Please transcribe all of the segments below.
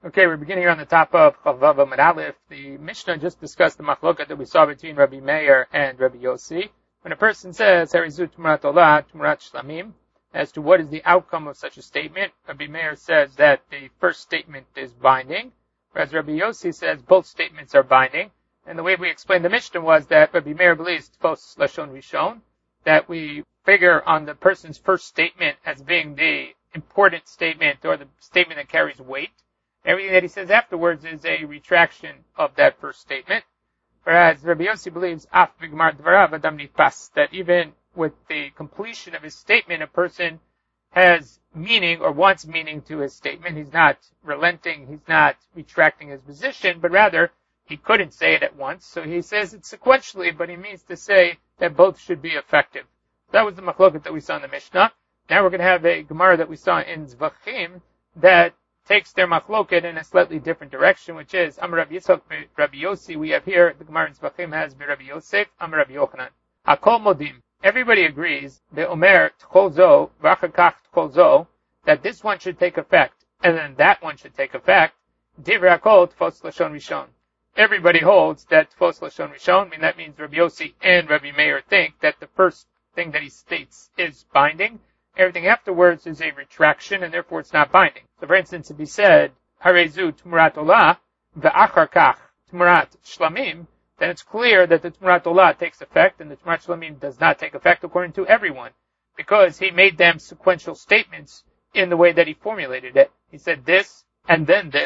Okay, we're beginning on the top of Chavav Amud Aleph. The Mishnah just discussed the machloket that we saw between Rabbi Meir and Rabbi Yossi. When a person says, Harizu Tmurat Olah, Tmurat Shlamim, as to what is the outcome of such a statement, Rabbi Meir says that the first statement is binding, whereas Rabbi Yossi says both statements are binding. And the way we explained the Mishnah was that Rabbi Meir believes Tfos Lashon Rishon, that we figure on the person's first statement as being the important statement or the statement that carries weight. Everything that he says afterwards is a retraction of that first statement. Whereas Rabbi Yossi believes, Af b'gmar dvarav adam nitpas, that even with the completion of his statement, a person has meaning or wants meaning to his statement. He's not relenting, he's not retracting his position, but rather he couldn't say it at once. So he says it sequentially, but he means to say that both should be effective. That was the machloket that we saw in the Mishnah. Now we're going to have a Gemara that we saw in Zvachim that takes their machloket in a slightly different direction, which is Amar Rabbi Yitzchak, Rabbi Yossi. We have here, the Gemara in Zvachim has Rabbi Yosef, Amar Rabbi Yochanan. Hakol modim. Everybody agrees, the Omer T'chol zo, V'achakach T'chol zo, that this one should take effect, and then that one should take effect. Divrei Hakol T'fos Lashon Rishon. Everybody holds that T'fos Lashon Rishon, I mean that means Rabbi Yossi and Rabbi Meir think that the first thing that he states is binding. Everything afterwards is a retraction, and therefore it's not binding. So for instance, if he said, Harezu Tmurat Olah, V'achar Kach Tmurat Shlamim, then it's clear that the Tmurat Olah takes effect, and the Tmurat Shlamim does not take effect according to everyone, because he made them sequential statements in the way that he formulated it. He said this, and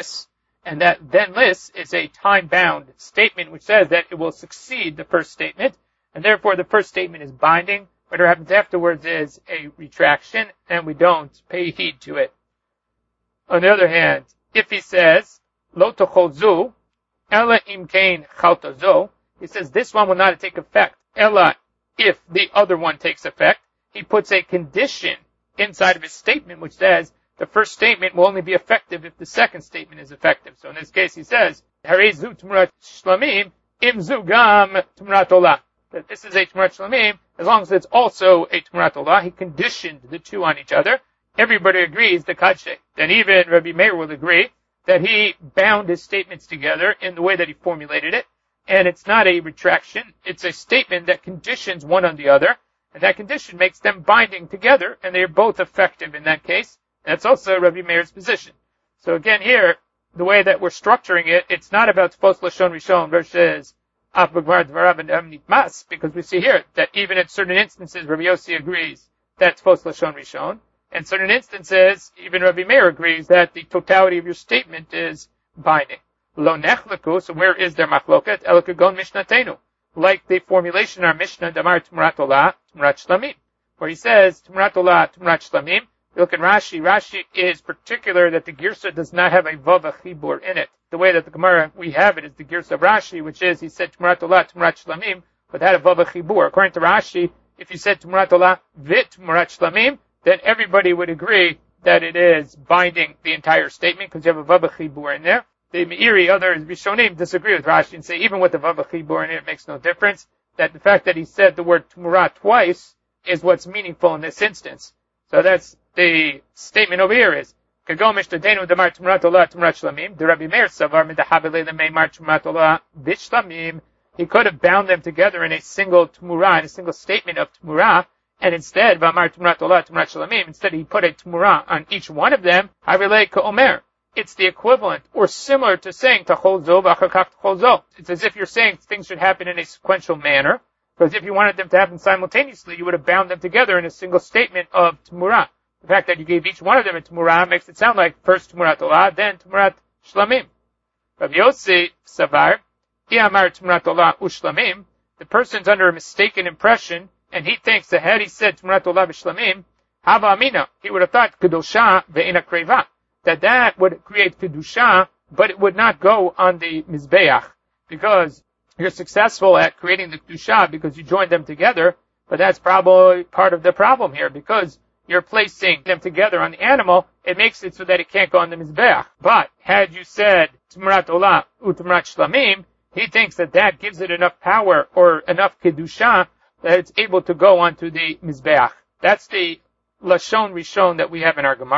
that then this is a time-bound statement which says that it will succeed the first statement, and therefore the first statement is binding. What happens afterwards is a retraction, and we don't pay heed to it. On the other hand, if he says, Lo tochol zu, ela im kain chalta zo, he says this one will not take effect, ela if the other one takes effect, he puts a condition inside of his statement which says the first statement will only be effective if the second statement is effective. So in this case he says, Harei zu tmurat shlamim, im zu gam tmurat olah. That this is a Tmurat Shlamim, as long as it's also a Tmurat Olah. He conditioned the two on each other. Everybody agrees, the Kadshe. Then even Rabbi Meir will agree that he bound his statements together in the way that he formulated it. And it's not a retraction. It's a statement that conditions one on the other. And that condition makes them binding together, and they're both effective in that case. That's also Rabbi Meir's position. So again here, the way that we're structuring it, it's not about Tfos Lashon Rishon versus because we see here that even in certain instances, Rabbi Yossi agrees that Tfos Lashon Rishon. In certain instances, even Rabbi Meir agrees that the totality of your statement is binding. Lo nechleku, so where is their machloket? El kagon mishnatenu. Like the formulation in our Mishnah, Damar Tmurat Olah, Tmurat Shlamim, where he says, Tmurat Olah, Tmurat Shlamim. Look at Rashi. Rashi is particular that the Girsa does not have a Vav Chibur in it. The way that the Gemara we have it is the Girsa of Rashi, which is, he said Tmurat Olah, Tmurat Shlamim, but had a Vav Chibur. According to Rashi, if you said Tmurat Olah, Vit Tmurat Shlamim, then everybody would agree that it is binding the entire statement, because you have a Vav Chibur in there. The Meiri, others, Rishonim, disagree with Rashi and say even with the Vav Chibur in it, it makes no difference. That the fact that he said the word Tmurat twice is what's meaningful in this instance. So that's the statement over here is, Kagomish Tadenu Damar Tmurat Olah Tmurat Shlamim, the Rabbi Meir Savar Midahabele the Meimar Tmurat Olah Bishlamim. He could have bound them together in a single Tmurah, in a single statement of Tmurah, and instead, Vamar Tmurat Olah Tmurat Shlamim, instead he put a Tmurah on each one of them, Havilei Ka'omer. It's the equivalent, or similar to saying Tachol Zo V'achakach Tachol Zo. It's as if you're saying things should happen in a sequential manner, because if you wanted them to happen simultaneously, you would have bound them together in a single statement of Tmurah. The fact that you gave each one of them a Tmurah makes it sound like first Tmurat Olah, then Tmurat Shlamim. Rabbi Yossi Savar, Iamar Tmurat Olah Ushlamim, the person's under a mistaken impression, and he thinks that had he said Tmurat Olah B'Shlamim, Hava Amina, he would have thought Kedusha Ve'ina Kreva, that would create Kedusha, but it would not go on the Mizbeach, because you're successful at creating the Kedusha because you joined them together, but that's probably part of the problem here, because you're placing them together on the animal, it makes it so that it can't go on the Mizbeach. But had you said Tmurat Olah Utmurat Shlamim, he thinks that gives it enough power or enough Kedusha that it's able to go onto the Mizbeach. That's the Lashon Rishon that we have in our Gemara.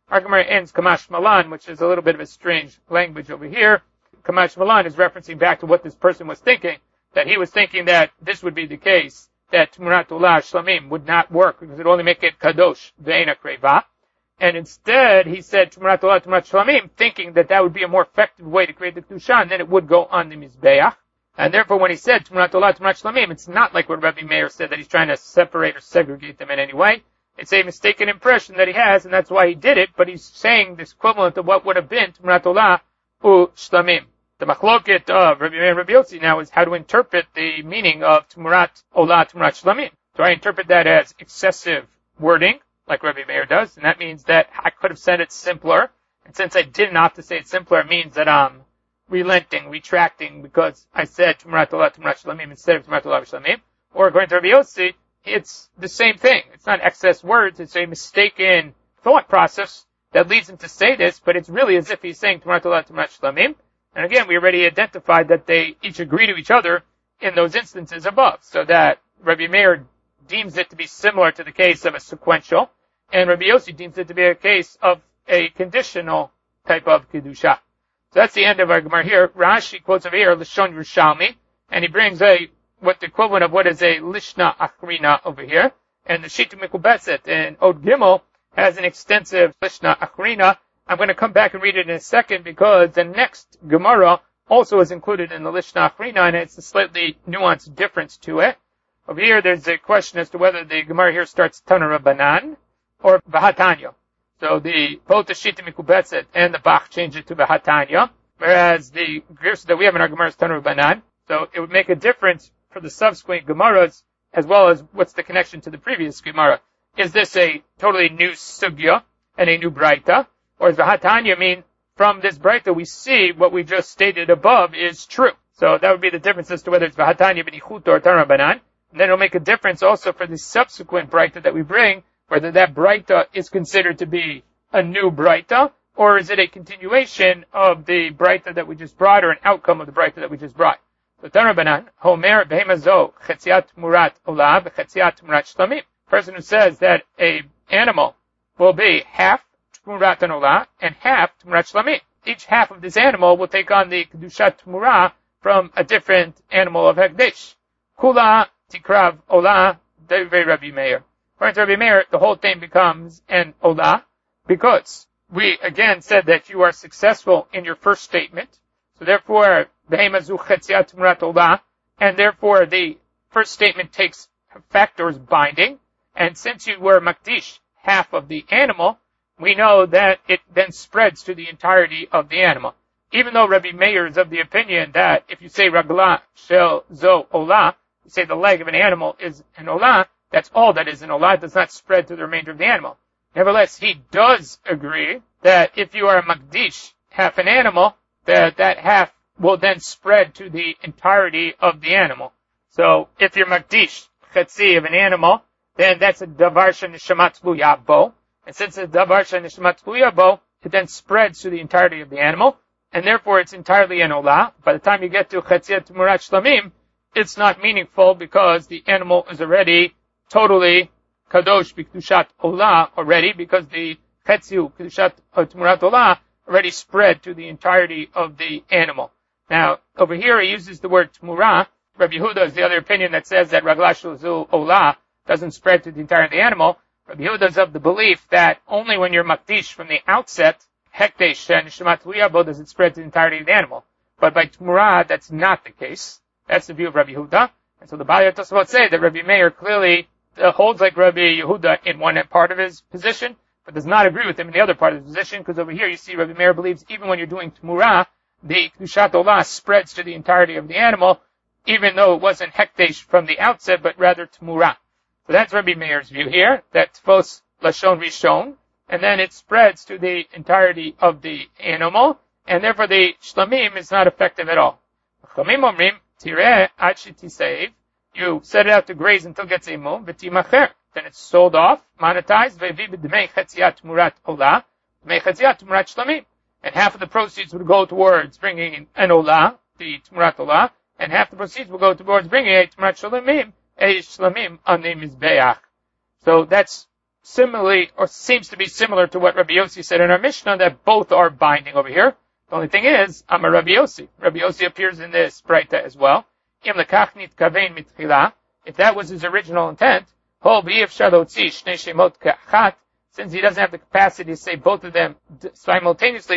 Our Gemara ends Kamash Malan, which is a little bit of a strange language over here. Kamash Malan is referencing back to what this person was thinking, that he was thinking that this would be the case, that Tmurat Olah Shlamim would not work because it would only make it Kadosh, Ve'ena Kreva. And instead, he said Tmurat Olah, Tmurat Shlamim, thinking that that would be a more effective way to create the Kedusha, and then it would go on the Mizbeach. And therefore, when he said Tmurat Olah, Tmurat Shlamim, it's not like what Rabbi Meir said, that he's trying to separate or segregate them in any way. It's a mistaken impression that he has, and that's why he did it, but he's saying this equivalent of what would have been Tmurat Olah u Shlamim. The machloket of Rabbi Meir and Rabbi Yossi now is how to interpret the meaning of Tmurat Olah, Tmurat Shlamim. Do I interpret that as excessive wording, like Rabbi Meir does? And that means that I could have said it simpler, and since I didn't have to say it simpler, it means that I'm relenting, retracting, because I said Tmurat Olah, Tmurat Shlamim instead of Tmurat Olah Shlamim. Or according to Rabbi Yossi, it's the same thing. It's not excess words. It's a mistaken thought process that leads him to say this, but it's really as if he's saying Tmurat Olah, Tmurat Shlamim. And again, we already identified that they each agree to each other in those instances above, so that Rabbi Meir deems it to be similar to the case of a sequential, and Rabbi Yossi deems it to be a case of a conditional type of Kedusha. So that's the end of our Gemara here. Rashi quotes over here, Lishon Yerushalmi, and he brings what the equivalent of what is a Lishna Achrina over here. And the Shita Mikubeset in Od Gimel has an extensive Lishna Achrina. I'm going to come back and read it in a second because the next Gemara also is included in the Lishna Achrina, and it's a slightly nuanced difference to it. Over here, there's a question as to whether the Gemara here starts Tana Rabbanan or Vahatanya. So both the Shita Mikubeset and the Bach change it to Vahatanya, whereas the Gersa that we have in our Gemara is Tana Rabbanan. So it would make a difference for the subsequent Gemaras, as well as what's the connection to the previous Gemara. Is this a totally new Sugya and a new Braita? Or does Vahatanya mean from this Braita we see what we just stated above is true? So that would be the difference as to whether it's Vahatanya B'nichut or Tana Rabbanan. And then it'll make a difference also for the subsequent Braita that we bring, whether that Braita is considered to be a new Braita, or is it a continuation of the Braita that we just brought, or an outcome of the Braita that we just brought. So Tana Rabbanan, Homer Behemazo, Chetziat Murat Olah, Chetziat Murat Shlamim. Person who says that a animal will be half Tmurat Olah and half Tmurat Shlamim. Each half of this animal will take on the Kedushat Tmurah from a different animal of Hekdesh. Kula Tikrav Olah, Devei Rabbi Meir. According to Rabbi Meir, the whole thing becomes an Olah, because we again said that you are successful in your first statement. So therefore, Behemazu Chetziat Murat Olah, and therefore the first statement takes factors binding, and since you were Makdish, half of the animal, we know that it then spreads to the entirety of the animal. Even though Rabbi Meir is of the opinion that if you say Ragla Shel Zo Olah, you say the leg of an animal is an Olah, that's all that is an Olah, it does not spread to the remainder of the animal. Nevertheless, he does agree that if you are Makdish, half an animal, that half will then spread to the entirety of the animal. So if you're Makdish, Chetzi of an animal, then that's a Davar Shenishamat Tluya Bo. And since it's Davar Shenishamat Tluya Bo, it then spreads to the entirety of the animal, and therefore it's entirely an Olah. By the time you get to Chetziat Murat Shlamim, it's not meaningful because the animal is already totally Kadosh B'Kedushat Olah already, because the Chetziu Kedushat Tmurat Olah already spread to the entirety of the animal. Now, over here he uses the word Tmurah. Rabbi Yehuda is the other opinion that says that Ragla Shel Zo Olah doesn't spread to the entirety of the animal. Rabbi Yehuda is of the belief that only when you're Makdish from the outset, Hekdesh and Nishamat Tluya Bo, does it spread to the entirety of the animal. But by Tmurah, that's not the case. That's the view of Rabbi Yehuda. And so the Baalei Tosafot say that Rabbi Meir clearly holds like Rabbi Yehuda in one part of his position, but does not agree with him in the other part of his position, because over here you see Rabbi Meir believes even when you're doing Tmurah, the Kedushat Olah spreads to the entirety of the animal, even though it wasn't Hekdesh from the outset, but rather Tmurah. So that's Rabbi Meir's view here, that Tfos Lashon Rishon, and then it spreads to the entirety of the animal, and therefore the Shlamim is not effective at all. Chachamim Omrim, Tireh Ad Shetisev, you set it out to graze until it gets a mum, v'timacher, then it's sold off, monetized, ve'vi b'dmei chetziat murat olah, dmei chetziat murat shlamim, and half of the proceeds would go towards bringing in an olah, the tmurat olah, and half the proceeds will go towards bringing a tmurat shlamim on the mizbeach. So that's similarly, or seems to be similar to what Rabbi Yossi said in our Mishnah, that both are binding over here. The only thing is, Amar Rabbi Yossi. Rabbi Yossi appears in this Breita as well. If that was his original intent, since he doesn't have the capacity to say both of them simultaneously,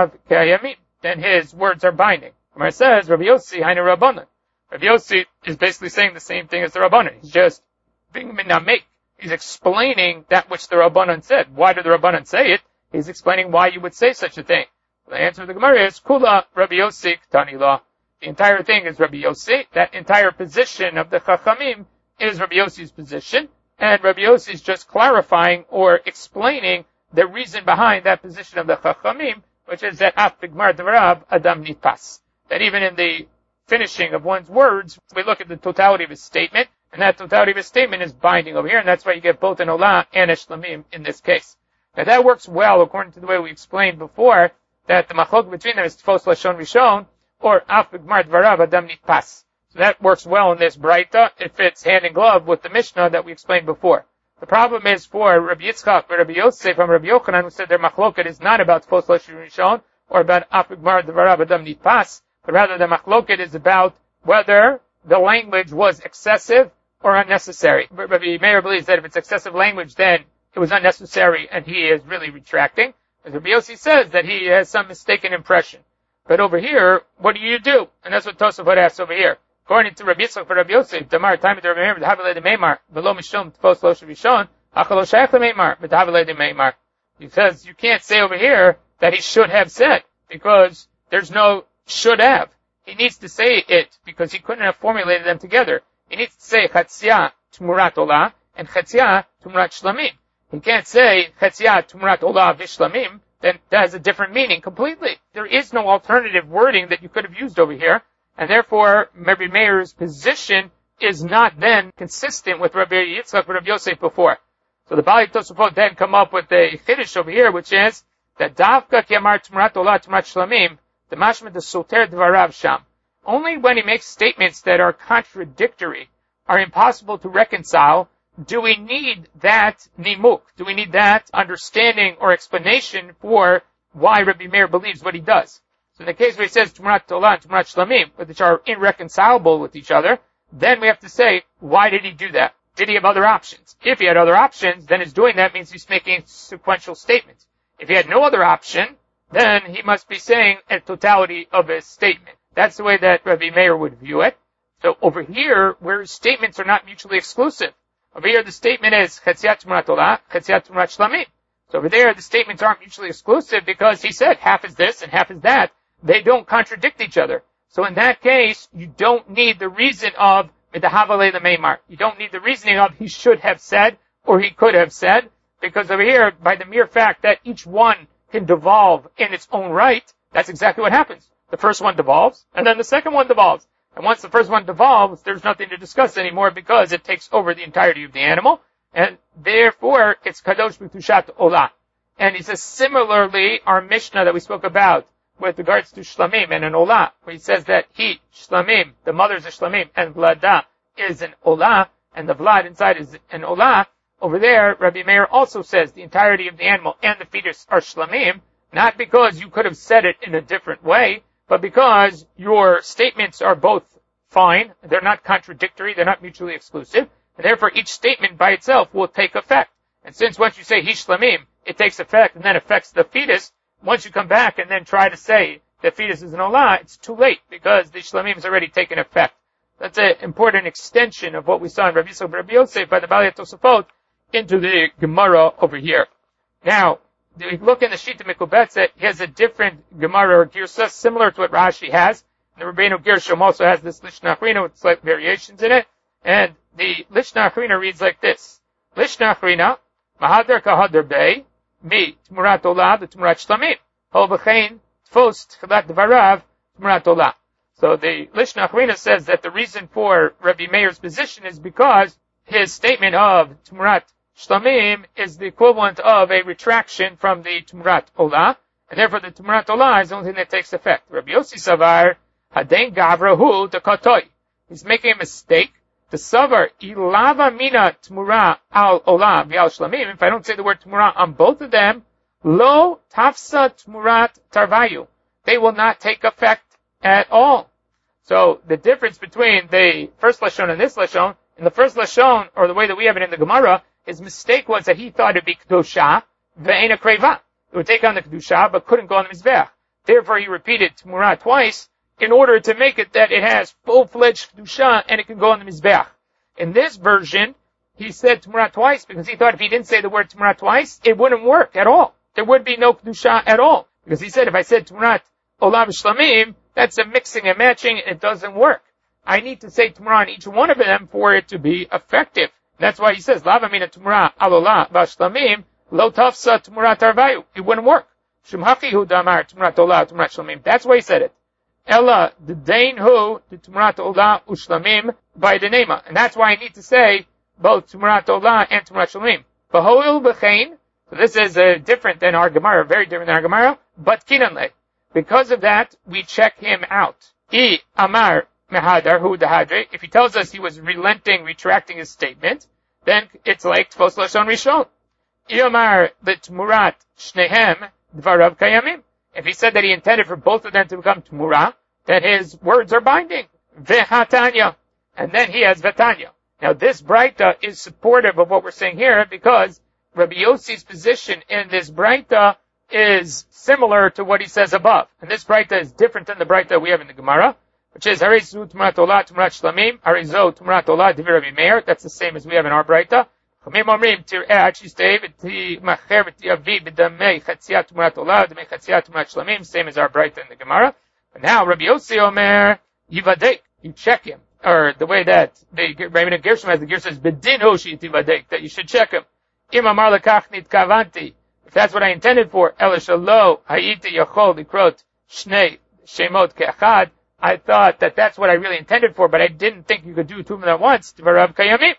then his words are binding. Gemara says, Rabbi Yossi, Hainu Rabbanan. Rabbi Yossi is basically saying the same thing as the Rabbanan. He's just being minamik. He's explaining that which the Rabbanan said. Why did the Rabbanan say it? He's explaining why you would say such a thing. The answer to the Gemara is, Kula Rabbi Yossi Ktani La. The entire thing is Rabbi Yossi. That entire position of the Chachamim is Rabbi Yossi's position. And Rabbi Yossi is just clarifying or explaining the reason behind that position of the Chachamim, which is that Af Bigmar Dvarav Adam Nitpas. That even in the finishing of one's words, we look at the totality of his statement, and that totality of his statement is binding over here, and that's why you get both an Olah and a Shlamim in this case. Now that works well according to the way we explained before, that the machlok between them is Tfos Lashon Rishon, or Af B'Gmar Dvarav Adam Nitpas. So that works well in this Breita. It fits hand in glove with the Mishnah that we explained before. The problem is for Rabbi Yitzchak or Rabbi Yosef from Rabbi Yochanan, who said their machloket is not about Tfos Lashon Rishon, or about Af B'Gmar Dvarav Adam Nitpas, but rather the machloket is about whether the language was excessive or unnecessary. Rabbi Meir believes that if it's excessive language, then it was unnecessary, and he is really retracting. As Rabbi Yossi says that he has some mistaken impression. But over here, what do? And that's what Tosafot asks over here. According to Rabbi Yitzchak for Rabbi Yossi, Damar time to Rabbi Meir, v'tahavele de Meimar, v'lo mishum tfos lo shavishon, achalo shayach lemeimar, v'tahavele de Meimar. He says you can't say over here that he should have said, because there's no should have. He needs to say it because he couldn't have formulated them together. He needs to say chatzia tmurat olah and chatzia tmurat shlamim. He can't say chatzia tmurat olah v'shlamim. Then that has a different meaning completely. There is no alternative wording that you could have used over here, and therefore Rabbi Meir's position is not then consistent with Rabbi Yitzchak or Rabbi Yosef before. So the Bali Tosafot then come up with a chiddush over here, which is that davka ki amar tmurat olah tmurat shlamim, the mashma the soter dvarav sham. Only when he makes statements that are contradictory, are impossible to reconcile, do we need that nimuk? Do we need that understanding or explanation for why Rabbi Meir believes what he does? So in the case where he says Tmurat Olah and Tmurat Shlamim, which are irreconcilable with each other, then we have to say, why did he do that? Did he have other options? If he had other options, then his doing that means he's making sequential statements. If he had no other option, then he must be saying a totality of his statement. That's the way that Rabbi Meir would view it. So over here, where his statements are not mutually exclusive, over here the statement is Chetziat Tmurat Olah, Chetziat Tmurat Shlamim. So over there the statements aren't mutually exclusive because he said half is this and half is that. They don't contradict each other. So in that case, you don't need the reason of Midahavale the Meimar. You don't need the reasoning of he should have said or he could have said, because over here, by the mere fact that each one can devolve in its own right, that's exactly what happens. The first one devolves, and then the second one devolves. And once the first one devolves, there's nothing to discuss anymore because it takes over the entirety of the animal, and therefore it's Kadosh B'Tushat Olah. And he says similarly, our Mishnah that we spoke about with regards to Shlamim and an Olah, where he says that he, Shlamim, the mother's a Shlamim, and Vlada is an Olah, and the Vlad inside is an Olah. Over there, Rabbi Meir also says the entirety of the animal and the fetus are Shlamim, not because you could have said it in a different way, but because your statements are both fine, they're not contradictory, they're not mutually exclusive, and therefore each statement by itself will take effect. And since once you say he shlamim, it takes effect and then affects the fetus, once you come back and then try to say the fetus is an olah, it's too late because the shlamim has already taken effect. That's an important extension of what we saw in Rabbi Yisrael Rabbi Yosef by the Balei Tosafot into the Gemara over here. Now, if you look in the Shita Mekubetzet, he has a different Gemara or Girsa similar to what Rashi has. The Rabbeinu Gershom also has this Lishna Achrina with slight variations in it. And the Lishna Achrina reads like this. Lishna Achrina, Mahadar Kahadar Bey, Mi, Tmurat Olah, the Tmurat Shlamim. Hol B'chein, Tfos, Tchilat Dvarav, Tmurat Olah. So the Lishna Achrina says that the reason for Rabbi Meir's position is because his statement of Tmurat Shlamim is the equivalent of a retraction from the Tmurat Olah, and therefore the Tmurat Olah is the only thing that takes effect. Rabbi Yossi Savar, Haden Gavrahu Dekatoi. He's making a mistake The savar ilava mina tmura al ola v'al shlamim. If I don't say the word tmura on both of them, lo tafsa tmurat tarvayu. They will not take effect at all. So the difference between the first lashon and this lashon, in the first lashon, or the way that we have it in the Gemara, his mistake was that he thought it'd be kedusha ve'ena kreva. It would take on the kedusha, but couldn't go on the mizbech. Therefore, he repeated tmura twice in order to make it that it has full-fledged kedusha and it can go on the mizbech. In this version, he said tmura twice because he thought if he didn't say the word tmura twice, it wouldn't work at all. There would be no kedusha at all. Because he said if I said tmurat olam shlamim, that's a mixing and matching, it doesn't work. I need to say tmura on each one of them for it to be effective. That's why he says, lava mina tmura alola bashlamim, lo tafsa tmura tarvayu. It wouldn't work. Shumhaki hu damar tmurat ola tmurat shlamim. That's why he said it. Ella the dain hu the tmurat ola ushlamim by the nema. And that's why I need to say both tmurat ola and tmurat shlamim. Bahoil b'chein. So this is different than our Gemara, very different than our Gemara, but kinanle. Because of that, we check him out. I amar mehadar hu dahadre. If he tells us he was relenting, retracting his statement, then it's like tfos lashon rishon. I amar l'tmurat shnehem dvarav kayamim. If he said that he intended for both of them to become tmura, then his words are binding. Vehatanya. And then he has vetanya. Now this braita is supportive of what we're saying here because Rabbi Yossi's position in this braita is similar to what he says above. And this braita is different than the braita we have in the Gemara, which is Harizu Tmurat Olah Tmurat Shlamim, Harizo Tmurat Olah Divir Rabbi Meir. That's the same as we have in our braita. Chamim Omrim Tir'eh Achistei V'ti Macher V'ti Avi B'damei Chatziyat Tmurat Olah D'mei Chatziyat Tmurat Shlamim, same as our braita in the Gemara. But now Rabbi Yossi Omer Yivadek, you check him, or the way that the Rabbi Gershom has the Gershom says B'din Hoshi Yivadek, that you should check him. Im Amar Lekach Nitkavanti. If that's what I intended for, Elishalo Hayiti Yachol Likrot Shnei Shemot Ke'achad, I thought that that's what I really intended for, but I didn't think you could do two of them at once. Tvarav Kayamim.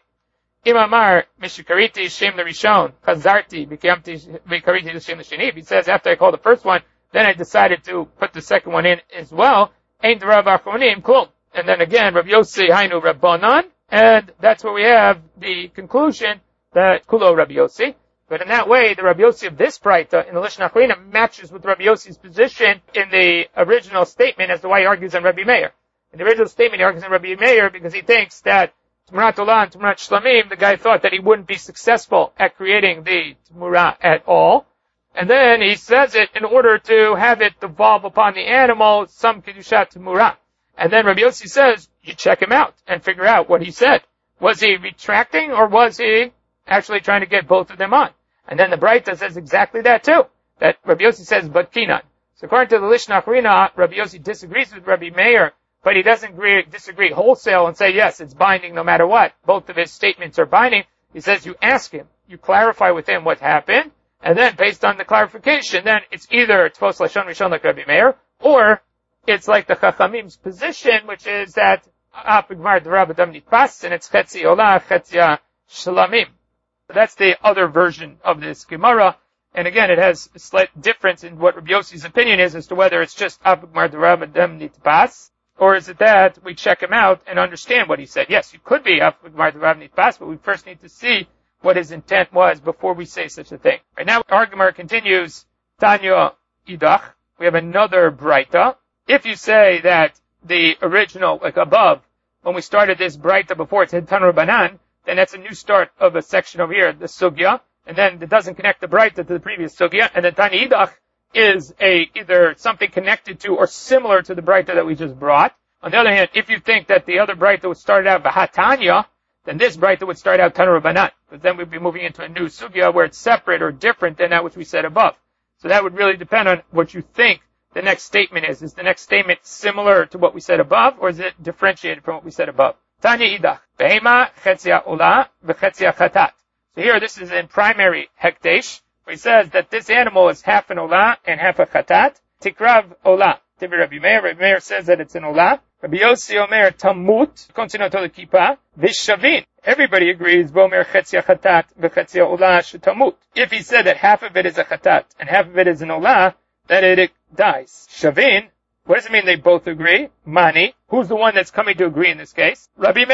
Imamar Mishikariti Shem Rishon Chazarti Vikariti Shem Sheni. He says after I called the first one, then I decided to put the second one in as well. Ein Rav Achronim Klum. And then again, Rav Yossi Hainu Rabbanan, and that's where we have the conclusion that Kulo Rabbi Yossi. But in that way, the Rabbi Yossi of this braita in the Lishna Acharina matches with Rabbi Yossi's position in the original statement as to why he argues on Rabbi Meir. In the original statement, he argues on Rabbi Meir because he thinks that Tmurat Olah and Tmurat Shlamim, the guy thought that he wouldn't be successful at creating the Tmurah at all. And then he says it in order to have it devolve upon the animal, some Kedushat Tmurah. And then Rabbi Yossi says, you check him out and figure out what he said. Was he retracting or was he actually trying to get both of them on? And then the Braita says exactly that too. That Rabbi Yossi says, but Kinan. So according to the Lishna Acharina, Rabbi Yossi disagrees with Rabbi Meir, but he doesn't disagree wholesale and say, yes, it's binding no matter what. Both of his statements are binding. He says you ask him, you clarify with him what happened, and then based on the clarification, then it's either Tfos Lashon Rishon like Rabbi Meir, or it's like the Chachamim's position, which is that Apigmar D'Rav Adam Nitpas, and it's Chetzi Olah, Chetzia Shlamim. That's the other version of this Gemara. And again, it has a slight difference in what Rabbi Yossi's opinion is as to whether it's just Apigmar D'Rav Adam Nitpas, or is it that we check him out and understand what he said? Yes, it could be Apigmar D'Rav Nitpas, but we first need to see what his intent was before we say such a thing. Right now, our Gemara continues, Tanya Idach. We have another Braita. If you say that the original, like above, when we started this Braita before, it said Tanu Banan, then that's a new start of a section over here, the Sugya, and then it doesn't connect the Braita to the previous Sugya, and then Tanya Idach is either something connected to or similar to the Braita that we just brought. On the other hand, if you think that the other Braita would start out Vahatanya, then this Braita would start out Tanu Banan, because then we'd be moving into a new Sugya where it's separate or different than that which we said above. So that would really depend on what you think the next statement is. Is the next statement similar to what we said above, or is it differentiated from what we said above? Tanya Idach. Behema chetzia olah v'chetzia chatat. So here, this is in primary hekdesh, where he says that this animal is half an olah and half a chatat. Tikrav olah. Tivi Rabbi Meir. Rabbi Meir says that it's an olah. Rabbi Yossi Omer tamut. Continue to the kippah. Vishavin. Everybody agrees, Bomer chetzia chatat v'chetzia olah shetamut. If he said that half of it is a chatat and half of it is an olah, then it dies. Shavin, what does it mean they both agree? Mani, who's the one that's coming to agree in this case? Rabbi Meir.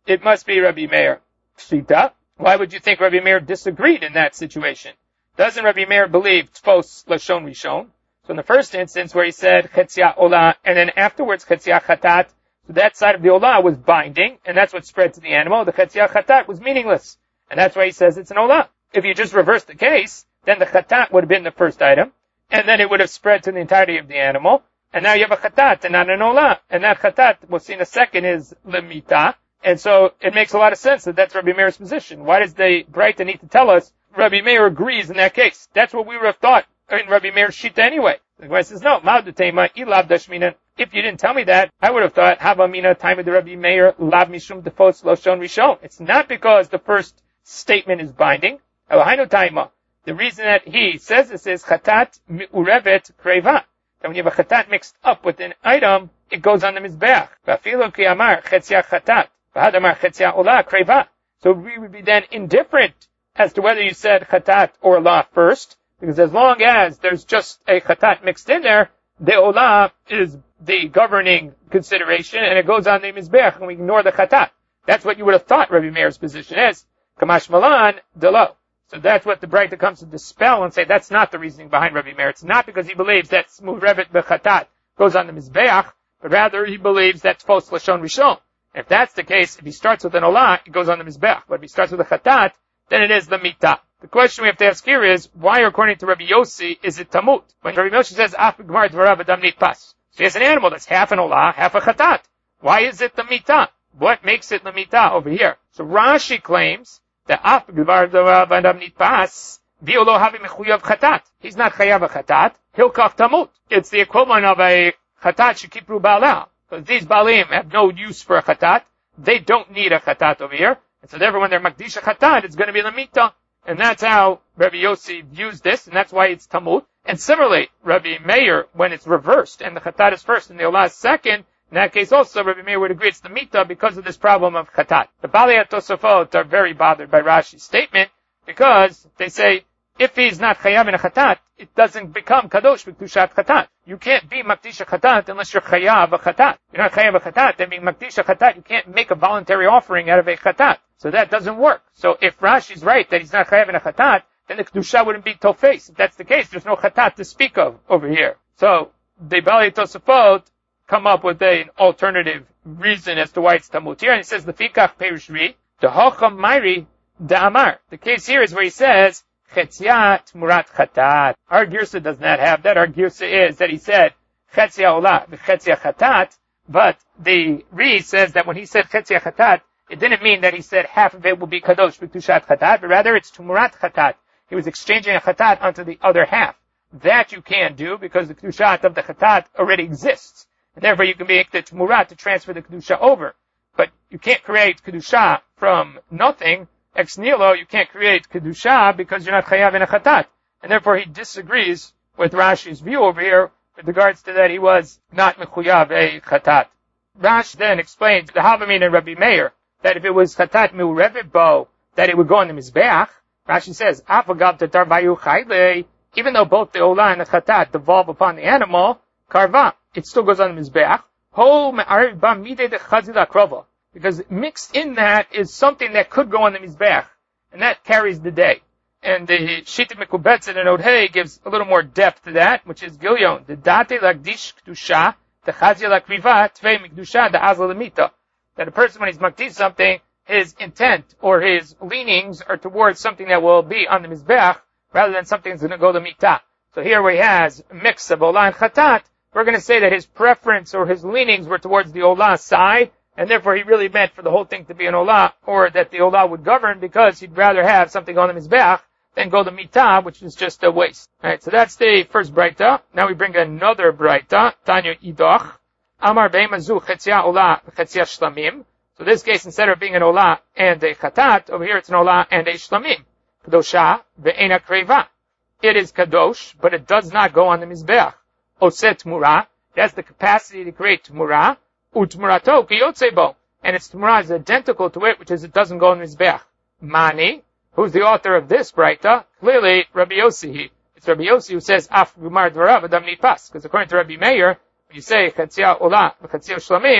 it must be Rabbi Meir. Pshita. Why would you think Rabbi Meir disagreed in that situation? Doesn't Rabbi Meir believe Tfos Lashon Rishon? So in the first instance where he said Chetzia Olah, and then afterwards Chetzia Chatat, so that side of the Olah was binding, and that's what spread to the animal. The Chetzia Chatat was meaningless. And that's why he says it's an Olah. If you just reverse the case, then the Chatat would have been the first item, and then it would have spread to the entirety of the animal, and now you have a Chatat and not an Olah. And that Chatat, we'll see in a second, is Lemita. And so it makes a lot of sense that that's Rabbi Meir's position. Why does the Breita need to tell us Rabbi Meir agrees in that case? That's what we would have thought in Rabbi Meir's Shita anyway. The Gemara says, no, Ma'adutema, Ilav Dashmina. If you didn't tell me that, I would have thought, Hava Mina, time of the Rabbi Meir, Lav Mishum Defos Loshon Rishon. It's not because the first statement is binding. Elohainu Taima. The reason that he says this is Chatat Urevet Kreva. That when you have a Chatat mixed up with an item, it goes on the Mizbeach. Vafilo Ki Amar Chetzia Chatat. Vahadamar Chetzia Olah Kreva. So we would be then indifferent as to whether you said Chatat or Olah first, because as long as there's just a Chatat mixed in there, the Olah is the governing consideration, and it goes on the Mizbeach, and we ignore the Chatat. That's what you would have thought Rabbi Meir's position is. Kamash Malan, Delo. So that's what the Breita comes to dispel and say that's not the reasoning behind Rabbi Meir. It's not because he believes that Murevet Bechatat goes on the Mizbeach, but rather he believes that Tfos Lashon Rishon. If that's the case, if he starts with an Olah, it goes on the Mizbeach. But if he starts with a Chatat, then it is the Mita. The question we have to ask here is, why, according to Rabbi Yossi, is it Tamut? When Rabbi Yossi says, Af B'Gemar Dvarav Adam Nitpas. So he has an animal that's half an Olah, half a Chatat. Why is it the Mita? What makes it the Mita over here? So Rashi claims that Af B'Gemar Dvarav Adam Nitpas, V'Olo Havi Mechuyav Chatat. He's not Chayav a Chatat. Hilkach Tamut. It's the equivalent of a Chatat Shekipru Ba'ala. Because these Baalim have no use for a Chatat. They don't need a Chatat over here. And so therefore when they're Makdish a Chatat, it's going to be the Mita. And that's how Rabbi Yossi views this, and that's why it's Tamut. And similarly, Rabbi Meir, when it's reversed, and the Chatat is first and the Olah is second, in that case also, Rabbi Meir would agree it's the Mita because of this problem of Chatat. The Balei HaTosafot are very bothered by Rashi's statement, because they say, if he's not Chayav in a Chatat, it doesn't become Kadosh B'Kedushat Chatat. You can't be Makdish a Chatat unless you're Chayav a Chatat. You're not Chayav a Chatat, then being Makdish a Chatat, you can't make a voluntary offering out of a Chatat. So that doesn't work. So if Rashi's right that he's not Chayav in a Chatat, then the Kedusha wouldn't be Tofes. If that's the case, there's no Chatat to speak of over here. So the Balei Tosafot come up with an alternative reason as to why it's Tamut here. And he says, Lefikach Perush Ri, Dehocham Mairi Da'amar. The case here is where he says, Chetzia Tmurat Chatat. Our Girsa does not have that. Our Girsa is that he said, Chetzia Olah, Chetzia Chatat, but the Ri says that when he said Chetzia Chatat, it didn't mean that he said half of it will be Kadosh B'Kedushat Chatat, but rather it's Tmurat Chatat. He was exchanging a Chatat onto the other half. That you can't do because the Kedushat of the Chatat already exists. And therefore you can make the Tmurat to transfer the Kedusha over. But you can't create Kedusha from nothing. Ex nihilo, you can't create Kedusha because you're not Chayav in a Chatat. And therefore he disagrees with Rashi's view over here with regards to that he was not Mechuyav a Chatat. Rashi then explains the Havamin and Rabbi Meir that if it was Chatat Me'urevet Bo, that it would go on the Mizbeach. Rashi says, Afagav Tatar Bayu Chayle, even though both the Olah and the Chatat devolve upon the animal, Karva, it still goes on the Mizbeach. Ho Me'ariv Ba Midei de Chazila Krova. Because mixed in that is something that could go on the Mizbeach. And that carries the day. And the Shita Mekubetzet and Odhei gives a little more depth to that, which is Gilyon. The Date Lagdish Kedusha, the Chazila Kriva, Tvei Mikdusha, the Azal Lemita. That a person, when he's makdish something, his intent or his leanings are towards something that will be on the Mizbeach, rather than something that's going to go to Mita. So here where he has a mix of Olah and Chatat, we're going to say that his preference or his leanings were towards the Olah side, and therefore he really meant for the whole thing to be an Olah, or that the Olah would govern because he'd rather have something on the Mizbeach than go to Mita, which is just a waste. Alright, so that's the first Breita. Now we bring another Breita, Tanya Idoch. Amar Be'emazu Chetzia Olah Chetzia Shlamim. So this case, instead of being an Olah and a Chatat, over here it's an Olah and a Shlamim. Kadosha Ve'ena Kreva. It is Kadosh, but it does not go on the Mizbeach. Oset Tmura. It has the capacity to create Tmura. Utmurato Kiyotzebo. And its Tmura is identical to it, which is it doesn't go on the Mizbeach. Mani. Who's the author of this Breita? Clearly, Rabbi Yossi. It's Rabbi Yossi who says, Af Gumar Dvarav Adam Nitpas. Because according to Rabbi Meir, when you say Chetzia Olah, Chetzia Shlamim,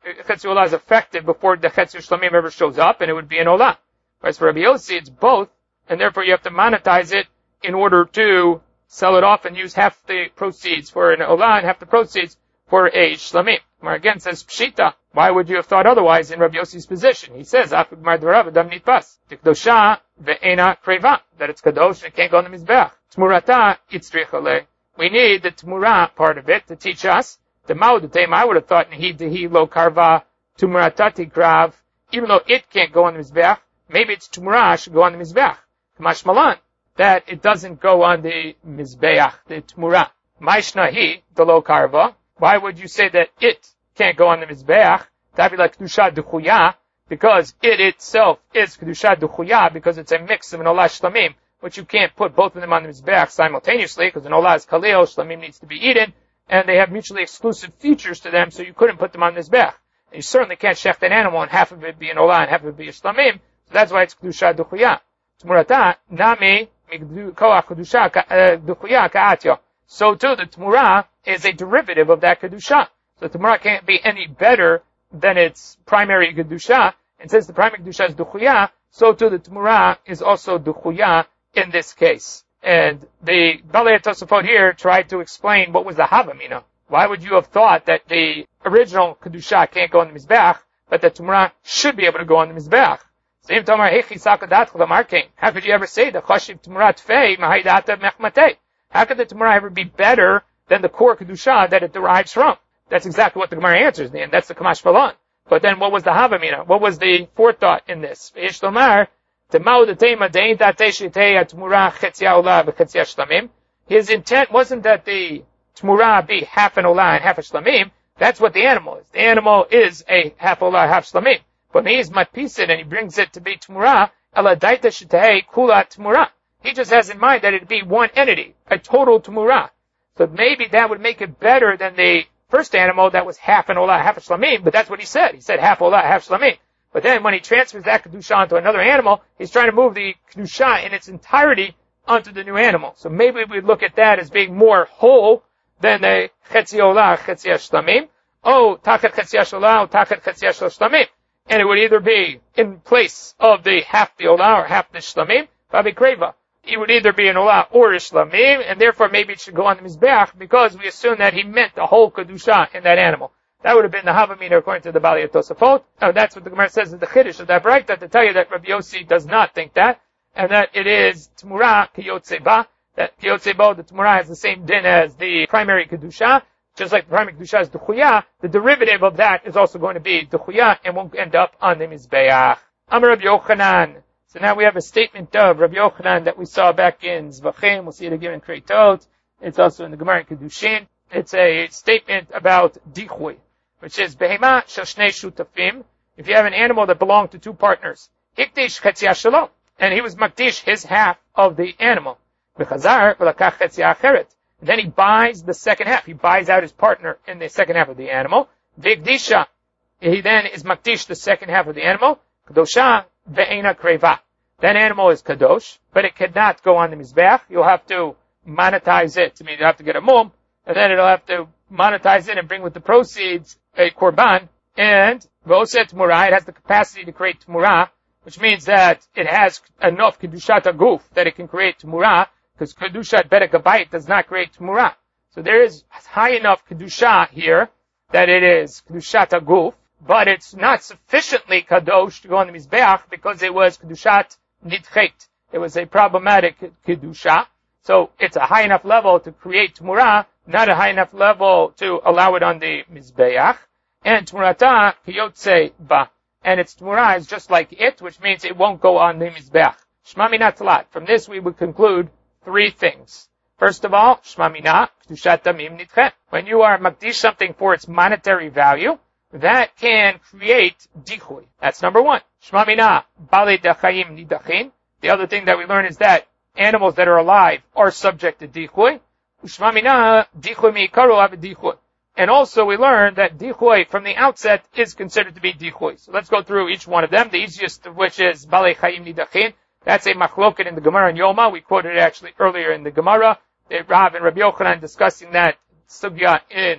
Chetzi Olah is effective before the Chetzi Shlamim ever shows up, and it would be an Olah. Whereas for Rabbi Yossi, it's both, and therefore you have to monetize it in order to sell it off and use half the proceeds for an Olah and half the proceeds for a Shlamim. Gemara again says, Pshita. Why would you have thought otherwise in Rabbi Yossi's position? He says, that it's kadosh and it can't go on the Mizbeach. Tmurata itzrichale. We need the Tmurah part of it to teach us. The Ma'udatem, I would have thought, Nehi lo karva Tmurata tikrav. Even though it can't go on the Mizbeach, maybe its Tmurah should go on the Mizbeach. Kamash Malan, that it doesn't go on the Mizbeach, the Tmurah. Maishnahi, the lo karva. Why would you say that it can't go on the Mizbeach? That'd be like Kedusha Duchuya, because it itself is Kedusha Duchuya, because it's a mix of an Olah Shlamim, which you can't put both of them on the Mizbeach simultaneously, because an Olah is Kaleo, Shlamim needs to be eaten, and they have mutually exclusive features to them, so you couldn't put them on the Mizbeach. And you certainly can't shecht an animal and half of it be an Olah and half of it be a Shlamim, so that's why it's Kedusha Duchuya. Tmurata, Nami, Koach Kedusha Duchuya Ka'atyo. So too, the Tmurah is a derivative of that Kedusha. So the Tmurah can't be any better than its primary Kedusha. And since the primary Kedusha is Duchuya, so too the Tmurah is also Duchuya in this case. And the Balei Tosafot here tried to explain what was the Havamina. Why would you have thought that the original Kedusha can't go on the Mizbeach, but the Tmurah should be able to go on the Mizbeach? How could you ever say the Chashiv Tmurah Tfei Mahaydata Mechmatei? How could the Tmurah ever be better than the core Kedusha that it derives from? That's exactly what the Gemara answers in the end. That's the Kamash Falan. But then what was the Havamina? What was the forethought in this? His intent wasn't that the Tmurah be half an Olah and half a Shlamim. That's what the animal is. The animal is a half Olah, half Shlamim. But when he is matpisid and he brings it to be Tmurah, Ela daita shetei kula Tmurah. He just has in mind that it'd be one entity, a total Tmurah. So maybe that would make it better than the first animal that was half an Olah, half a Shlamim, but that's what he said. He said half Olah, half Shlamim. But then when he transfers that Kedusha onto another animal, he's trying to move the Kedusha in its entirety onto the new animal. So maybe we'd look at that as being more whole than the Chetzi Olah, Chetzi Shlamim, Tachet Chetzi Olah, Tachet Chetzi Shlamim. And it would either be in place of the half the Olah or half the Shlamim, Babi Kreva. It would either be an Olah or a Shlamim, and therefore maybe it should go on the Mizbeach, because we assume that he meant the whole Kedusha in that animal. That would have been the Havamina according to the Balei Tosafot. Now that's what the Gemara says in the Chiddush of that Braita, to tell you that Rabbi Yossi does not think that, and that it is Tmurah Kiyotzeba, that Kiyotzeba, the Tmurah, has the same din as the primary Kedusha, just like the primary Kedusha is Duchuya, the derivative of that is also going to be Duchuya, and won't end up on the Mizbeach. Amar Rabbi Yochanan. So now we have a statement of Rabbi Yochanan that we saw back in Zvachim. We'll see it again in Kreitot. It's also in the Gemara in Kedushin. It's a statement about Dichui, which is Behema Shashnei Shutafim. If you have an animal that belonged to two partners, Hikdish Chetzia Shalom, and he was Makdish his half of the animal. V'chazar v'lakach Chetzia Acheret. Then he buys the second half. He buys out his partner in the second half of the animal. V'ikdisha. He then is Makdish the second half of the animal. Kadosha ve'ena kreva. That animal is kadosh, but it cannot go on the Mizbeach. You'll have to monetize it. I mean, you'll have to get a mum, and then it'll have to monetize it and bring with the proceeds a korban. And v'oseh tmurah, it has the capacity to create tmurah, which means that it has enough kedushat aguf that it can create tmurah, because kedushat bedek habayit does not create tmurah. So there is high enough kedusha here that it is kedushat aguf, but it's not sufficiently kadosh to go on the Mizbeach because it was kedushat nidchet. It was a problematic kedusha. So it's a high enough level to create tmurah, not a high enough level to allow it on the Mizbeach. And tmurata kiyotze ba. And its tmurah is just like it, which means it won't go on the Mizbeach. Shma mina talat. From this we would conclude three things. First of all, shma mina kedushat damim nidchet. When you are makdish something for its monetary value, that can create dichui. That's number one. Shma mina balei dachayim nidachin. The other thing that we learn is that animals that are alive are subject to dichui. Shma mina dichui miikaru av dichui. And also we learn that dichui from the outset is considered to be dichui. So let's go through each one of them. The easiest of which is balei chayim nidachin. That's a machloket in the Gemara in Yoma. We quoted it actually earlier in the Gemara. Rav and Rabbi Yochanan discussing that sugya in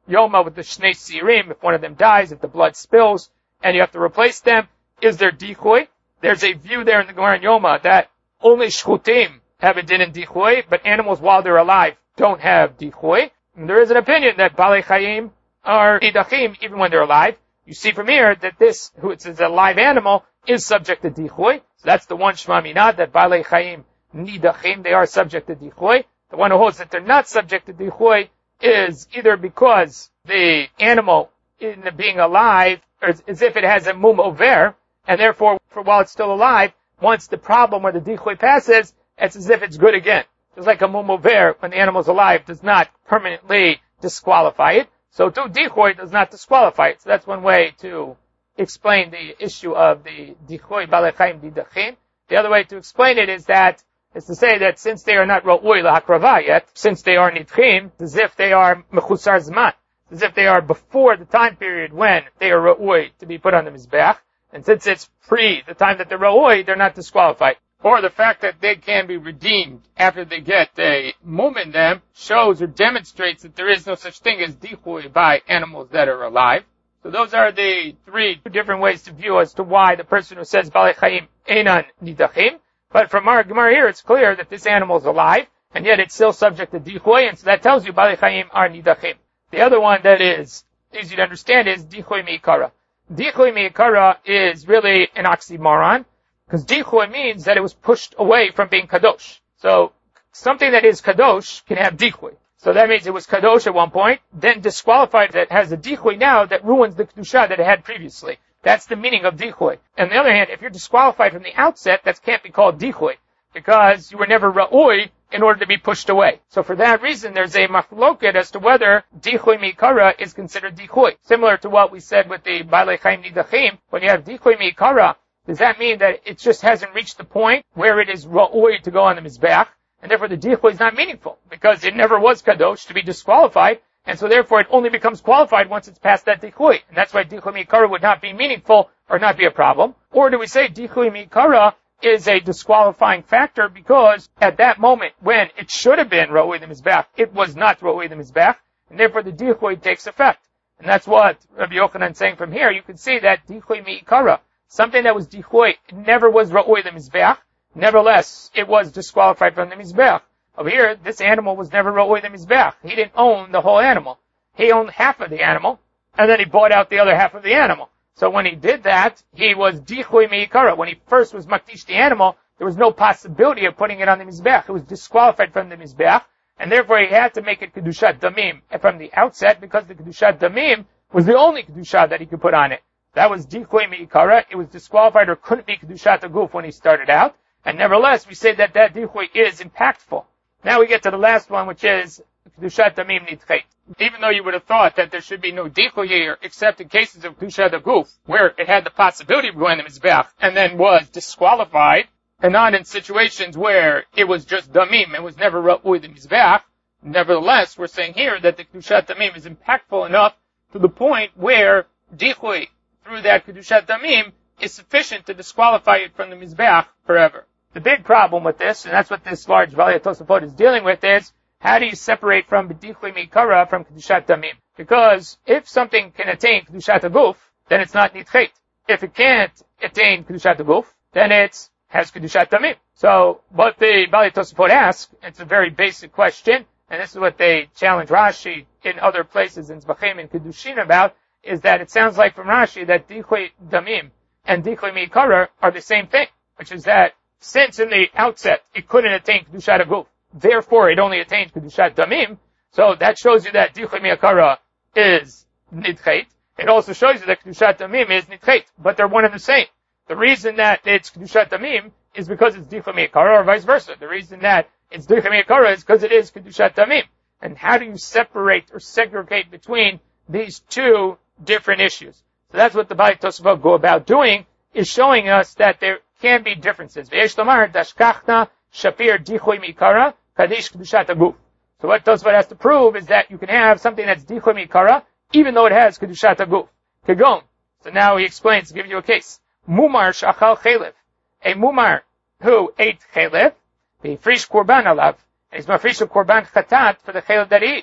Yoma with the Shnei Sirim, if one of them dies, if the blood spills, and you have to replace them, is there Dichui? There's a view there in the Gemara in Yoma that only Shchutim have a din in Dichui, but animals while they're alive don't have Dichui. And there is an opinion that Balei Chayim are Nidachim even when they're alive. You see from here that this, who it's a live animal, is subject to Dichui. So that's the one Shema Minah, that Balei Chayim Nidachim, they are subject to Dichui. The one who holds that they're not subject to Dichui is either because the animal in being alive, or as if it has a mum over, and therefore, for while it's still alive, once the problem or the Dichui passes, it's as if it's good again. Just like a mum over, when the animal's alive, does not permanently disqualify it. So to Dichui does not disqualify it. So that's one way to explain the issue of the Dichui Balei Chayim Nidachim. The other way to explain it is to say that since they are not Ra'ui L'Hakrava yet, since they are Nidchim, as if they are Mechusar Zman, as if they are before the time period when they are Ra'ui to be put on the Mizbech, and since it's pre the time that they're Ra'ui, they're not disqualified. Or the fact that they can be redeemed after they get a mum in them shows or demonstrates that there is no such thing as Dichui by animals that are alive. So those are the three different ways to view as to why the person who says Balei Chayim Einan Nidachim. But from our Gemara here, it's clear that this animal is alive, and yet it's still subject to Dichui, and so that tells you Balei Chayim are Nidachim. The other one that is easy to understand is Dichui Me'ikara. Dichui Me'ikara is really an oxymoron, because Dichui means that it was pushed away from being Kadosh. So something that is Kadosh can have Dichui. So that means it was Kadosh at one point, then disqualified that has a Dichui now that ruins the Kedusha that it had previously. That's the meaning of Dichui. On the other hand, if you're disqualified from the outset, that can't be called Dichui, because you were never Ra'ui in order to be pushed away. So for that reason, there's a machloket as to whether Dichui Me'ikara is considered Dichui. Similar to what we said with the Balei Chayim Nidachim, when you have Dichui Me'ikara, does that mean that it just hasn't reached the point where it is Ra'ui to go on the Mizbeach, and therefore the Dichui is not meaningful, because it never was Kadosh to be disqualified, and so therefore it only becomes qualified once it's past that Dichui. And that's why Dichui Me'ikara would not be meaningful or not be a problem. Or do we say Dichui Me'ikara is a disqualifying factor because at that moment when it should have been Ra'ui the Mizbeach, it was not Ra'ui the Mizbeach, and therefore the Dichui takes effect. And that's what Rabbi Yochanan is saying from here. You can see that Dichui Me'ikara, something that was Dichui, never was Ra'ui the Mizbeach. Nevertheless, it was disqualified from the Mizbeach. Over here, this animal was never Ra'ui the Mizbeach. He didn't own the whole animal. He owned half of the animal, and then he bought out the other half of the animal. So when he did that, he was Dichui Me'ikara. When he first was Makdish the animal, there was no possibility of putting it on the Mizbeach. It was disqualified from the Mizbeach, and therefore he had to make it Kedushat Damim from the outset, because the Kedushat Damim was the only Kedusha that he could put on it. That was Dichui Me'ikara. It was disqualified or couldn't be Kedushat Aguf when he started out, and nevertheless, we say that Dichui is impactful. Now we get to the last one, which is Kedushat Damim Nidchet. Even though you would have thought that there should be no Dichui here, except in cases of Kedushat Aguf, where it had the possibility of going to Mizbeach, and then was disqualified, and not in situations where it was just Damim, and was never Ra'ui the Mizbeach. Nevertheless, we're saying here that the Kedushat Damim is impactful enough to the point where Dichui, through that Kedushat Damim, is sufficient to disqualify it from the Mizbeach forever. The big problem with this, and that's what this large Valya Tosafot is dealing with, is how do you separate from Dichui Me'ikara from Kedushat Damim? Because if something can attain Kedushat Aguf, then it's not Nidchet. If it can't attain Kedushat Aguf, then it has Kedushat Damim. So what the Valya Tosafot asks, it's a very basic question, and this is what they challenge Rashi in other places in Zvachim and Kedushin about, is that it sounds like from Rashi that Dichui Damim and Dichui Me'ikara are the same thing, which is that since in the outset it couldn't attain Kedushat Aguf, therefore it only attains Kedushat Damim, so that shows you that Dichui Me'ikara is Nidchet. It also shows you that Kedushat Damim is Nidchet, but they're one and the same. The reason that it's Kedushat Damim is because it's Dichui Me'ikara, or vice versa. The reason that it's Dichui Me'ikara is because it is Kedushat Damim. And how do you separate or segregate between these two different issues? So that's what the Balei Tosafot go about doing, is showing us that there can be differences. V'yesh lomar dashkachna shapir Dichui Me'ikara kadish Kedushat Aguf. So what Tosafot has to prove is that you can have something that's Dichui Me'ikara even though it has Kedushat Aguf. Kegon. So now he explains, to give you a case. Mumar shachal chelev. A mumar who ate chelev, the frish korban alav, and he's mafrish korban chatat for the chelev that he ate.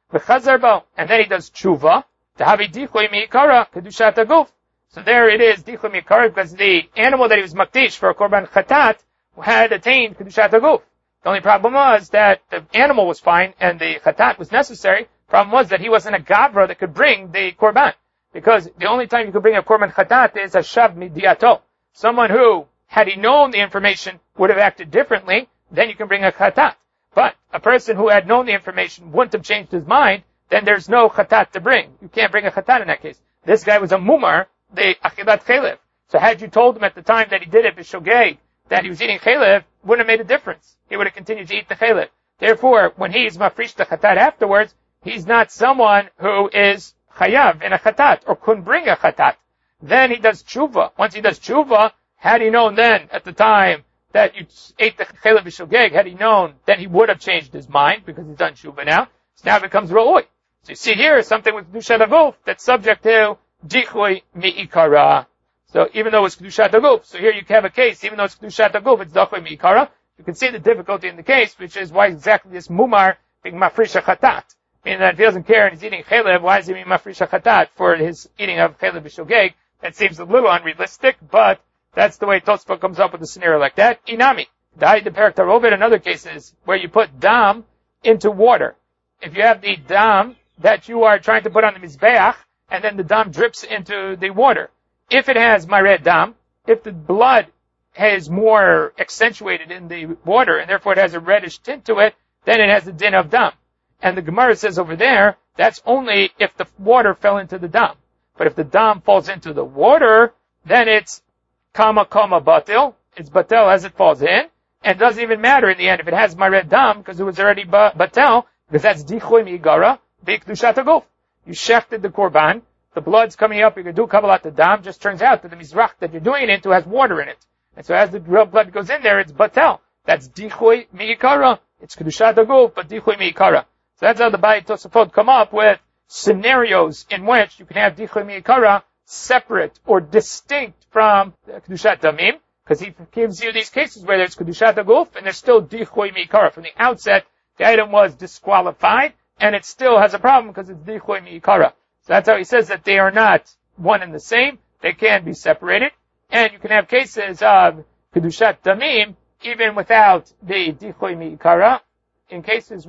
v'chazar, and then he does tshuva, tahavi dichui mi'ikara, kedushat haguf. So there it is, dichui mi'ikara, because the animal that he was makdish for a korban chatat had attained kedushat haguf. The only problem was that the animal was fine and the chatat was necessary. Problem was that he wasn't a gavra that could bring the korban. Because the only time you could bring a korban chatat is a shav midiato. Someone who, had he known the information, would have acted differently, then you can bring a chatat. But a person who had known the information wouldn't have changed his mind, then there's no chatat to bring. You can't bring a chatat in that case. This guy was a mumar, the achilat chelev. So had you told him at the time that he did it b'shogeg, that he was eating chelev, wouldn't have made a difference. He would have continued to eat the chelev. Therefore, when he's mafrish the chatat afterwards, he's not someone who is chayav in a chatat, or couldn't bring a chatat. Then he does tshuva. Once he does tshuva, had he known then, at the time, that you ate the chelev b'shogeg, had he known, then he would have changed his mind, because he's done tshuva now. So now it becomes ra'oi. So you see here, something with kedushat haguf that's subject to dichui mi'ikara. So even though it's kedushat haguf, so here you can have a case, even though it's kedushat haguf, it's dichui mi'ikara. You can see the difficulty in the case, which is why exactly this mumar being mafrish chatat. Meaning that if he doesn't care and he's eating chelev, why is he being mafrish chatat for his eating of chelev b'shogeg? That seems a little unrealistic, but that's the way Tosfot comes up with a scenario like that. Inami. Dai de perak tarovet, in other cases, where you put dam into water. If you have the dam that you are trying to put on the mizbeach, and then the dam drips into the water. If it has mared dam, if the blood is more accentuated in the water, and therefore it has a reddish tint to it, then it has the din of dam. And the Gemara says over there, that's only if the water fell into the dam. But if the dam falls into the water, then it's kama batil. It's batel as it falls in. And it doesn't even matter in the end if it has mared dam, because it was already batel, because that's dichui mi'igara, b'kedushat haguf. You shechted the korban, the blood's coming up, you can do kabbalat dam, just turns out that the mizrach that you're doing it into has water in it. And so as the real blood goes in there, it's batel. That's dichui mi'ikara. It's kedushat haguf, but dichui mi'ikara. So that's how the Bayit Tosafot come up with scenarios in which you can have dichui mi'ikara separate or distinct from kedushat damim, because he gives you these cases where there's kedushat haguf and there's still dichui mi'ikara. From the outset, the item was disqualified, and it still has a problem because it's dichui mi'ikara. So that's how he says that they are not one and the same. They can be separated. And you can have cases of kedushat damim even without the dichui mi'ikara, in cases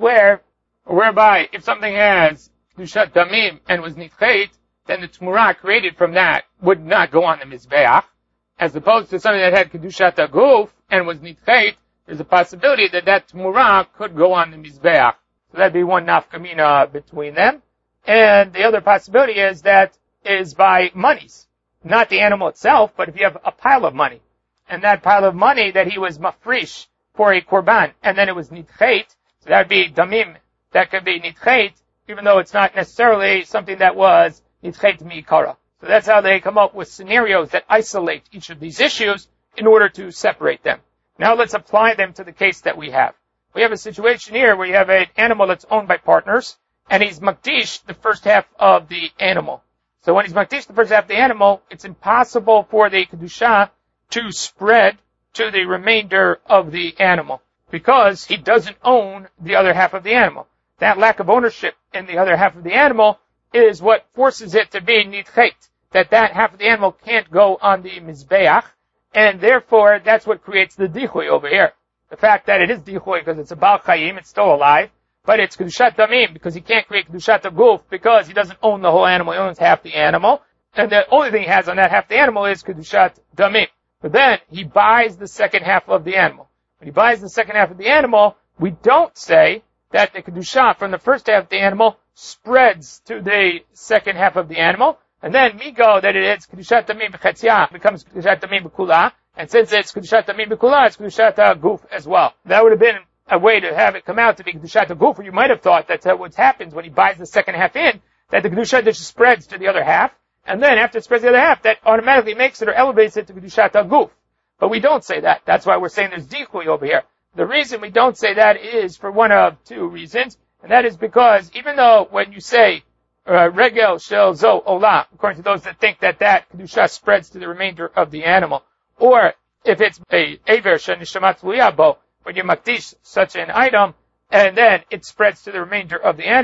whereby if something has kedushat damim and was nitchet, then the tmurah created from that would not go on the mizbeach, as opposed to something that had kedushat haguf and was nitchet. There's a possibility that that tmurah could go on the mizbeach. So that'd be one nafkamina between them. And the other possibility is by monies. Not the animal itself, but if you have a pile of money, and that pile of money that he was mafrish for a korban, and then it was nitchet, so that would be damim, that could be nitchet, even though it's not necessarily something that was nitchet mi'ikara. So that's how they come up with scenarios that isolate each of these issues in order to separate them. Now let's apply them to the case that we have. We have a situation here where you have an animal that's owned by partners, and he's makdish the first half of the animal. So when he's makdish the first half of the animal, it's impossible for the kedusha to spread to the remainder of the animal, because he doesn't own the other half of the animal. That lack of ownership in the other half of the animal is what forces it to be nitchet, that half of the animal can't go on the mizbeach, and therefore that's what creates the dichui over here. The fact that it is dichui because it's a bal chayim, it's still alive, but it's kedushat damim because he can't create kedushat haguf because he doesn't own the whole animal, he owns half the animal, and the only thing he has on that half the animal is kedushat damim. But then he buys the second half of the animal. When he buys the second half of the animal, we don't say that the kedusha from the first half of the animal spreads to the second half of the animal, and then migo that it is kedushat damim b'chetzia becomes kedushat damim b'kula, and since it's kedushat damim b'kula, it's kedushat haguf as well. That would have been a way to have it come out to be kedushat haguf, or you might have thought that's what happens when he buys the second half in, that the kedusha just spreads to the other half, and then after it spreads to the other half, that automatically makes it or elevates it to kedushat haguf. But we don't say that. That's why we're saying there's dichui over here. The reason we don't say that is for one of two reasons, and that is because even though when you say regel shel zo olah, according to those that think that kedusha spreads to the remainder of the animal, or if it's a aver shenishamat luyabo, when you makdish such an item, and then it spreads to the remainder of the animal,